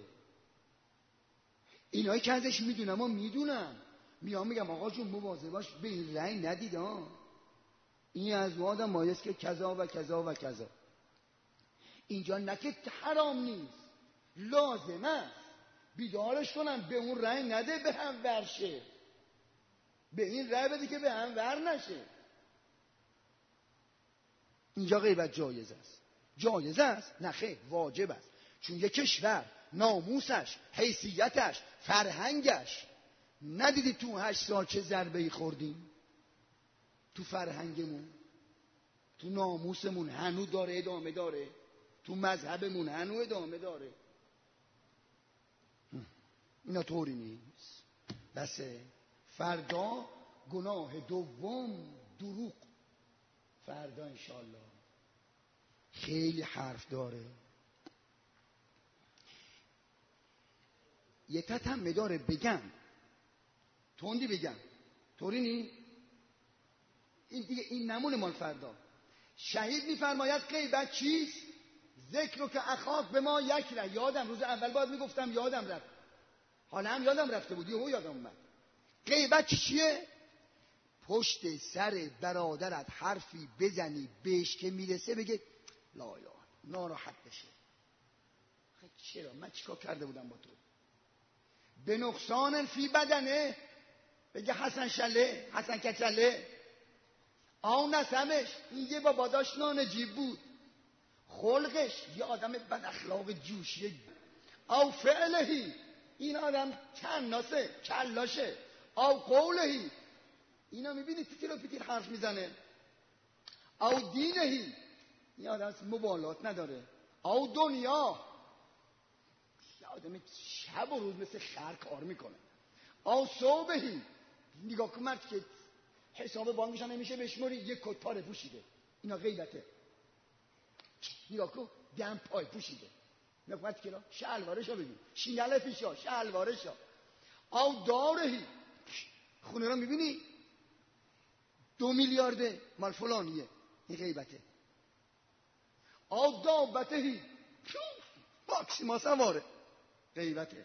اینایی که ازش میدونم و میدونم، میام میگم آقا جون مواظب باش به این رأی ندید ها، این از آدم مایست که کذا و کذا و کذا. اینجا نه که حرام نیست، لازم است بیدارش کنم به اون رأی نده به هم ورشه، به این رأی بده که به هم ور نشه. اینجا غیبت جایز است. جایز است؟ نه خیر، واجب است. چون یک کشور ناموسش، حیثیتش، فرهنگش، ندیدی تو هشت سال چه ضربه‌ای خوردیم؟ تو فرهنگمون، تو ناموسمون هنو داره ادامه داره، تو مذهبمون هنو ادامه داره. اینا طوری نیست. بسه فردا گناه دوم دروغ. فردا انشالله خیلی حرف داره، یه تتمه داره بگم، تندی بگم، طوری نی؟ این دیگه این نمونه مال فردا. شهید میفرماید غیبت چیست؟ ذکر رو که اخاک به ما یک ره. یادم روز اول باید میگفتم یادم رفت، حالا هم یادم رفته بود، یهو یادم اومد. غیبت چیه؟ پشت سر برادرت حرفی بزنی بهش که میرسه بگه لا اله، ناراحت بشه. چرا؟ من چیکار کرده بودم با تو؟ به نقصان فی بدنه، بگه حسن شله، حسن کچله، آو نسمش، این یه بابا داشت نانجیب بود، خلقش یه آدم بد اخلاق جوشیه، او فعلهی این آدم کناسه کلاشه، او قولهی اینا میبینی پیتیر و پیتیر حرف میزنه، او دینهی این آدم مبالات نداره، او دنیا یه آدم شب و روز مثل خر کار میکنه، او صوبهی نگاه کن مرد که حساب بانکش هم نمیشه بشموری یک کت پاره پوشیده، اینا غیبته. نگاه کن دم پای پوشیده، نگاه کن که شلوارشو ببین، شینل پیشا شلوارشا، او دارهی خونه را میبینی دو میلیارده مال فلانیه، این غیبته. او دابتهی ماکسیما سواره، غیبته.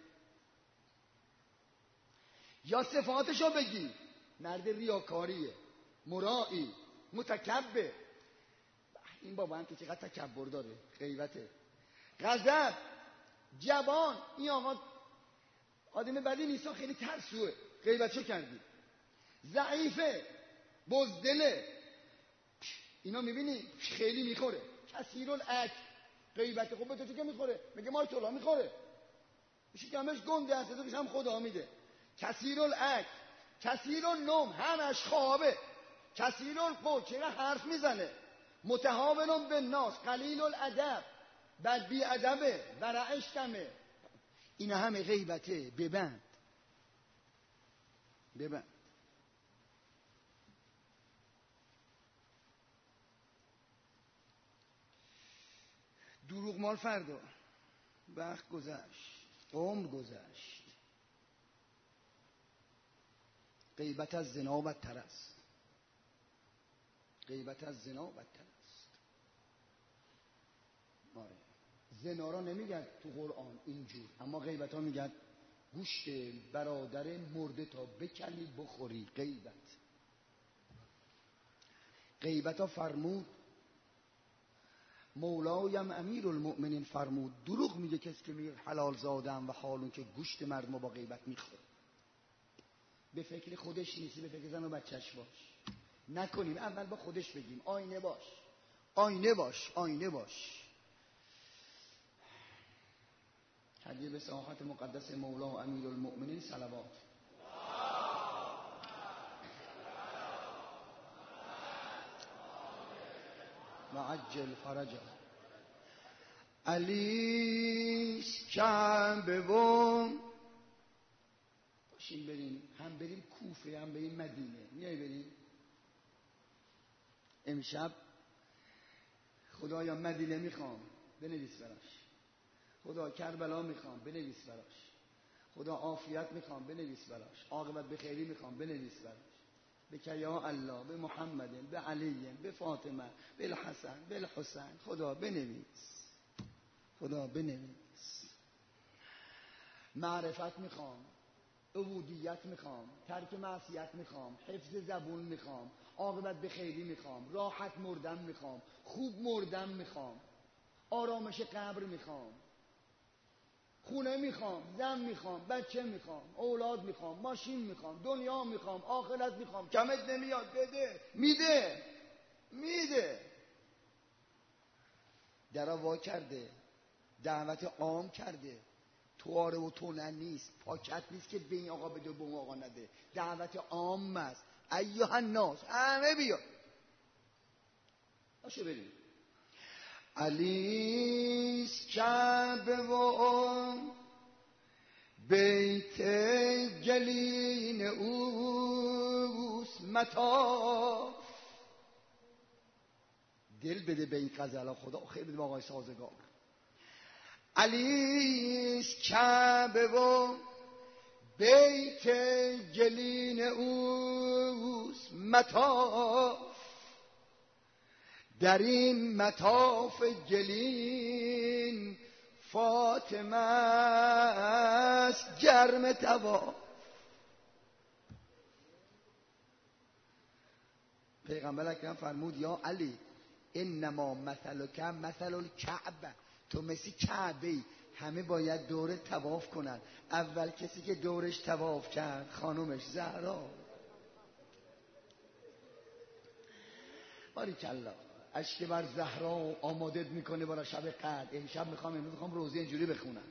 یا صفاتشو بگی، مرد ریاکاریه، مرائی، متکبر، این بابا هم که چقدر تکبر داره، غیبته. غضب، جوان، این آقا آدم بدی نیست، خیلی ترسوه، غیبتشو کردی. ضعیفه، بزدله، اینا میبینی خیلی میخوره. کثیرالعک، غیبت. خب به تو که میخوره؟ میگه مال تولا میخوره، شکمش گنده هست، تو هم خدا میده. کثیرالعک، کثیرالنوم، همش خوابه. کثیرالقول، چرا حرف میزنه. متهاون بالناس، قلیل الادب، بد بی ادبه، ورعش کمه. اینا همه غیبته. ببند ببند. دروغ مال فردا، وقت گذشت، عمر گذشت. غیبت از زنا بدتر است. غیبت از زنا بدتر است. آره. زنا را نمیگن تو قرآن اینجور، اما غیبت ها میگن گوشت برادر مرده تا بکنی بخوری. غیبت غیبت ها فرمود، مولایم امیر المؤمنین فرمود، دروغ میگه کسی که میگه حلال زادم و حالون که گوشت مردم با غیبت میخوره. به فکر خودش نیستی، به فکر زن و بچهش باش. نکنیم، اول با خودش بگیم آینه باش، آینه باش، آینه باش. هدیه به ساحت مقدس مولا و امیر المؤمنین صلوات. و عجل فرجه. علیس کعبه بوم باشیم بریم، هم بریم کوفه هم بریم مدینه. میای بریم امشب؟ خدایا مدینه میخوام، بنویس براش. خدا کربلا میخوام، بنویس براش. خدا عافیت میخوام، بنویس براش. عاقبت به خیری میخوام، بنویس براش. به یا الله، به محمد، به علی، به فاطمه، به الحسن، به الحسین. خدا بنویس، خدا بنویس. معرفت میخوام، عبودیت میخوام، ترک معصیت میخوام، حفظ زبون میخوام، عاقبت به خیری میخوام، راحت مردم میخوام، خوب مردم میخوام، آرامش قبر میخوام، خونه میخوام، زن میخوام، بچه میخوام، اولاد میخوام، ماشین میخوام، دنیا میخوام، آخرت میخوام. کمت نمیاد، بده. میده میده. درا وا کرده، دعوت عام کرده. تواره و تونن نیست، پاکت نیست که به این آقا بده و به اون آقا نده. دعوت عام است. ایها الناس، همه بیا. باشه بریم. علیس کعبه و بیت جلین اوست. مطاف. دل بده به این غزل، خدا خیلی بده به آقای سازگار. علیست کعبه و بیت گلین اوست مطاف، در این مطاف گلین فاطمه است گرم طواف. پیغمبر اکرم فرمود یا علی انما مثلک مثل الکعبه، تو مثل کعبه، همه باید دور طواف کنن. اول کسی که دورش طواف کرد خانومش زهرا. باریکالله. اشک بر زهرا آمادت میکنه برای شب قدر. امشب میخوام امروز میخوام روزی اینجوری بخونم.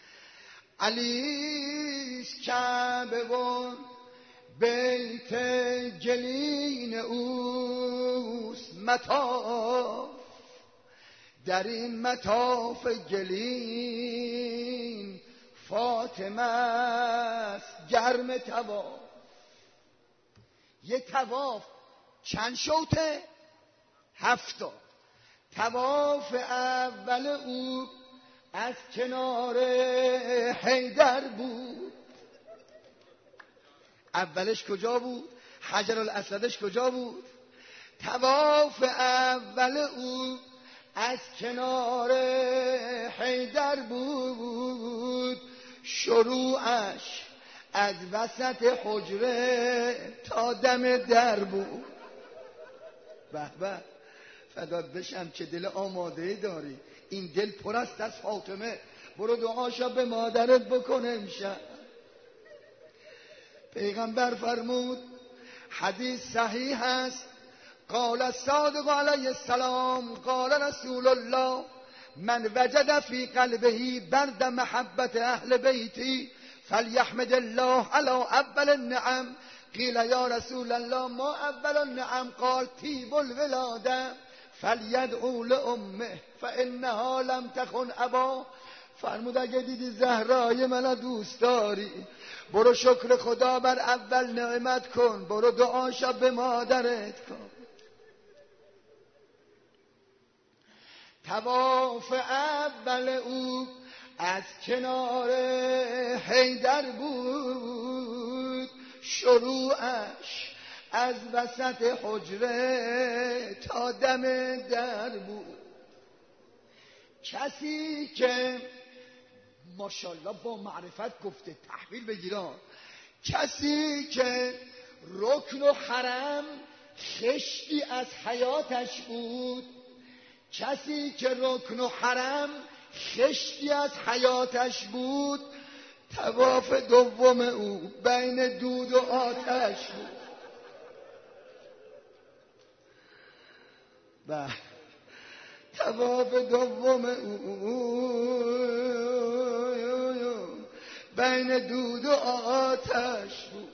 علیست کعبه و بیت گلین اوست مطاف، در این مطاف گلین فاطمه است گرم طواف. یه طواف چند شوطه؟ هفتا. طواف اول او از کنار حیدر بود. اولش کجا بود؟ حجر الاسودش کجا بود؟ طواف اول او از کنار حیدر بود. شروعش از وسط حجره تا دم در بود. به به فدات بشم چه دل آماده داری. این دل پر است از فاطمه. برو دعاشا به مادرت بکن امشب. پیغمبر فرمود، حدیث صحیح است، قال الصادق علیه السلام قال رسول الله من وجد فی قلبه برد محبت اهل بیتی فلیحمد الله علی اول النعم. قیل یا رسول الله ما اول النعم؟ قال طیب الولاده فلیدعو لامه فانها لم تخن ابا. فرمود اگه دیدی زهرای منو دوست داری برو شکر خدا بر اول نعمت کن، برو دعاشا به مادرت کن. طواف اول او از کنار حیدر بود. شروعش از وسط حجره تا دم در بود. کسی که ماشاءالله با معرفت گفته تحویل بگیران، کسی که رکن و حرم خشتی از حیاتش بود، کسی که رکن و حرم خشتی از حیاتش بود، طواف دوم او بین دود و آتش بود. و طواف دوم او بین دود و آتش بود.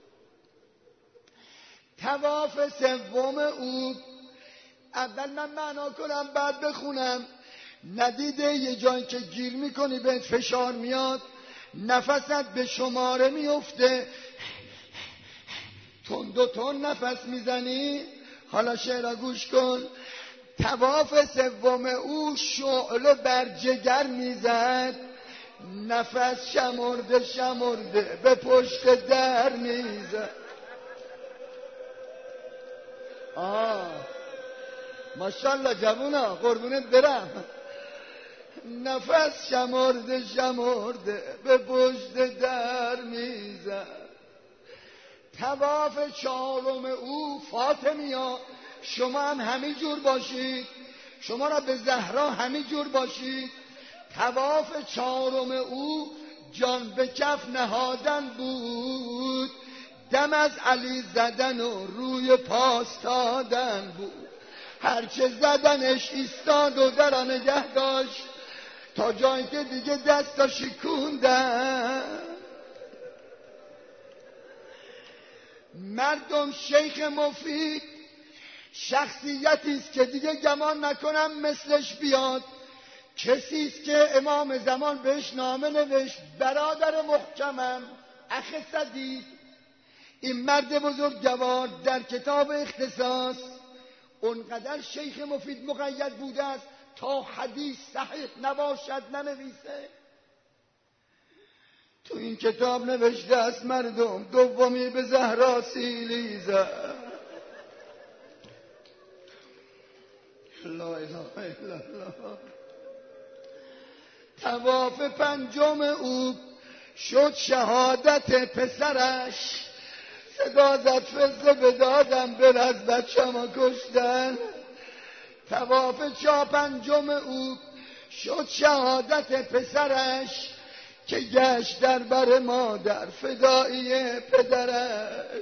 طواف سوم او، اول من معنا کنم بعد بخونم. ندیده یه جایی که گیر میکنی بهت فشار میاد، نفست به شماره میفته، تند و تند نفس میزنی. حالا شعر گوش کن. طواف سوم او شعله بر جگر میزد، نفس شمرده شمرده به پشت در میزد. آه ماشاءالله جوونا قربونت برم. نفس شمرده شمرده به پشت در میزد. طواف چهارم او فاطمیا شما هم همین جور باشید، شما را به زهرا همین جور باشید. طواف چهارم او جان به کف نهادن بود، دم از علی زدن و روی پاس دادن بود. هرچه زدنش ایستاد و در نگه داشت تا جایی که دیگه دستا شکوندن. مردم شیخ مفید شخصیتی است که دیگه گمان نکنم مثلش بیاد. کسی است که امام زمان بهش نامه نوشت برادر محکمم اخ صدیق، این مرد بزرگوار در کتاب اختصاص اونقدر شیخ مفید مقید بوده است تا حدیث صحیح نباشد ننویسه. تو این کتاب نوشته است مردم دومی به زهرا سیلی زد. لا اله الا الله. طواف پنجم او شد شهادت پسرش، صدا زد فزه بدادم بر از بچه‌مو کشتن. طواف چا پنجم او شد شهادت پسرش، که گشت در بر مادر فدایی پدرش.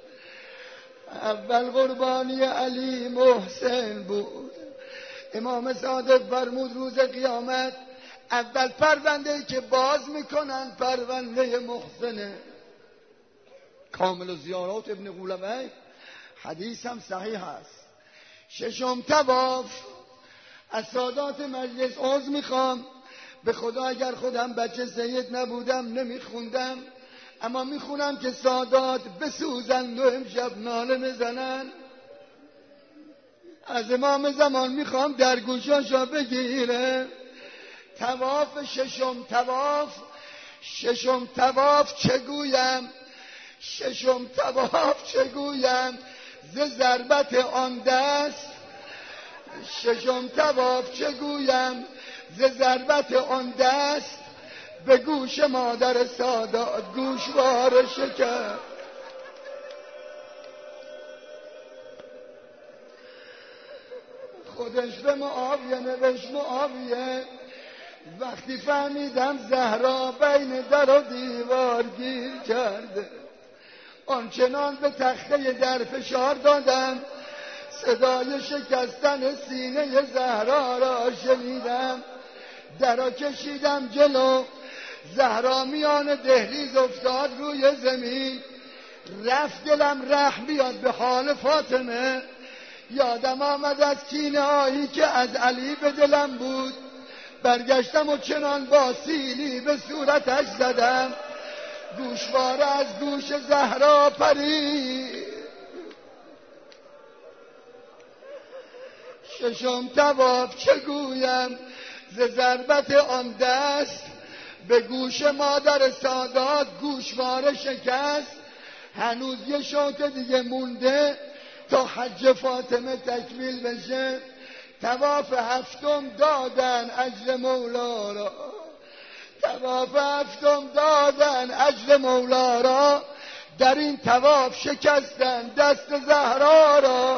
اول قربانی علی محسن بود. امام صادق فرمود روز قیامت اول پرونده‌ای که باز میکنن پرونده محسنه. کامل الزیارات ابن قولوی حدیث هم صحیح است. ششم طواف. از سادات مجلس عذر میخوام، به خدا اگر خودم بچه سید نبودم نمیخوندم، اما میخونم که سادات بسوزند و امشب ناله بزنن. از امام زمان میخوام در گوشاشا بگیره. طواف ششم طواف. ششم طواف چگویم ششم طواف چگویم ز ضربت آن دست. ششم طواف چگویم ز ضربت آن دست، به گوش مادر سادات گوشوار شکر. خودش به معاویه نوشت معاویه وقتی فهمیدم زهرا بین در و دیوار گیر کرده، آنچنان به تخته در فشار دادم صدای شکستن سینه زهرا را شنیدم. درا کشیدم جلو، زهرا میان دهلیز افتاد روی زمین. رفت دلم رحم بیاد به حال فاطمه. یادم آمد از کینه هایی که از علی به دلم بود. برگشتم و چنان با سیلی به صورتش زدم، گوشواره از گوش زهرا پرید. ششم طواف چگویم ز ضربت آن دست، به گوش مادر سادات گوشواره شکست. هنوز یه شوط دیگه مونده تا حج فاطمه تکمیل بشه. طواف هفتم دادن اجر مولا را. طواف هفتم دادن اجر مولا را. در این طواف شکستن دست زهرا را.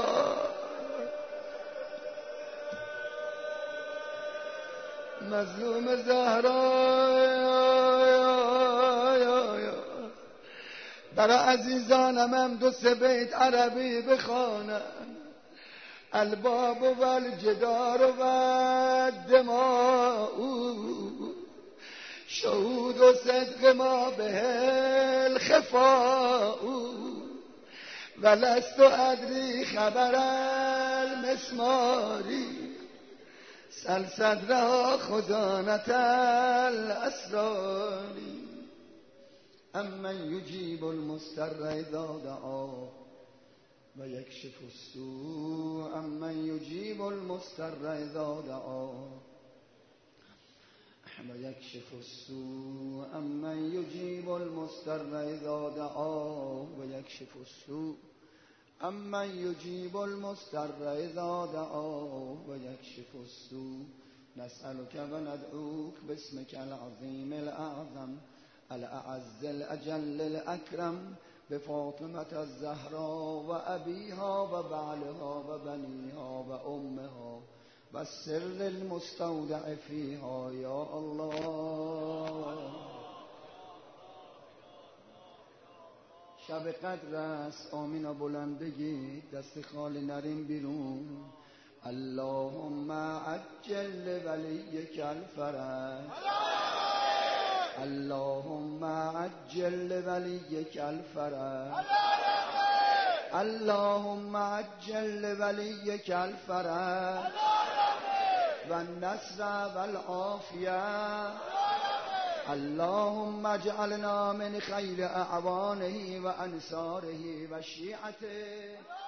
مظلوم زهرا برای عزیزانم هم دو سه بیت عربی بخوانم. الباب و الجدار و دماء شهود و صدق ما به الخفاء، ولست ادری خبر المسماری سل صدرها خزانت الاسرار. امن یجیب المضطر اذا دعا و یکشف السوء. امن یجیب المضطر اذا دعا و یکشف السوء. امن یجیب المضطر اذا دعا و یکشف السوء. امن یجیب المضطر اذا دعا و یکشف السوء. نسألك و ندعوك باسمك العظیم الاعظم الاعز الاجل الاکرم بفاطمة الزهراء و ابیها و بعلها و بنیها و امها و السر المستودع فیها یا الله. شب قدر است، آمینا بلند بگید، دست خالی نریم بیرون. اللهم عجل ولیک الفرج. اللهم عجل ولیک الفرج. اللهم عجل ولیک الفرج و النصر و العافیه اللهم اجعلنا من خیر اعوانه و انصاره و شیعته.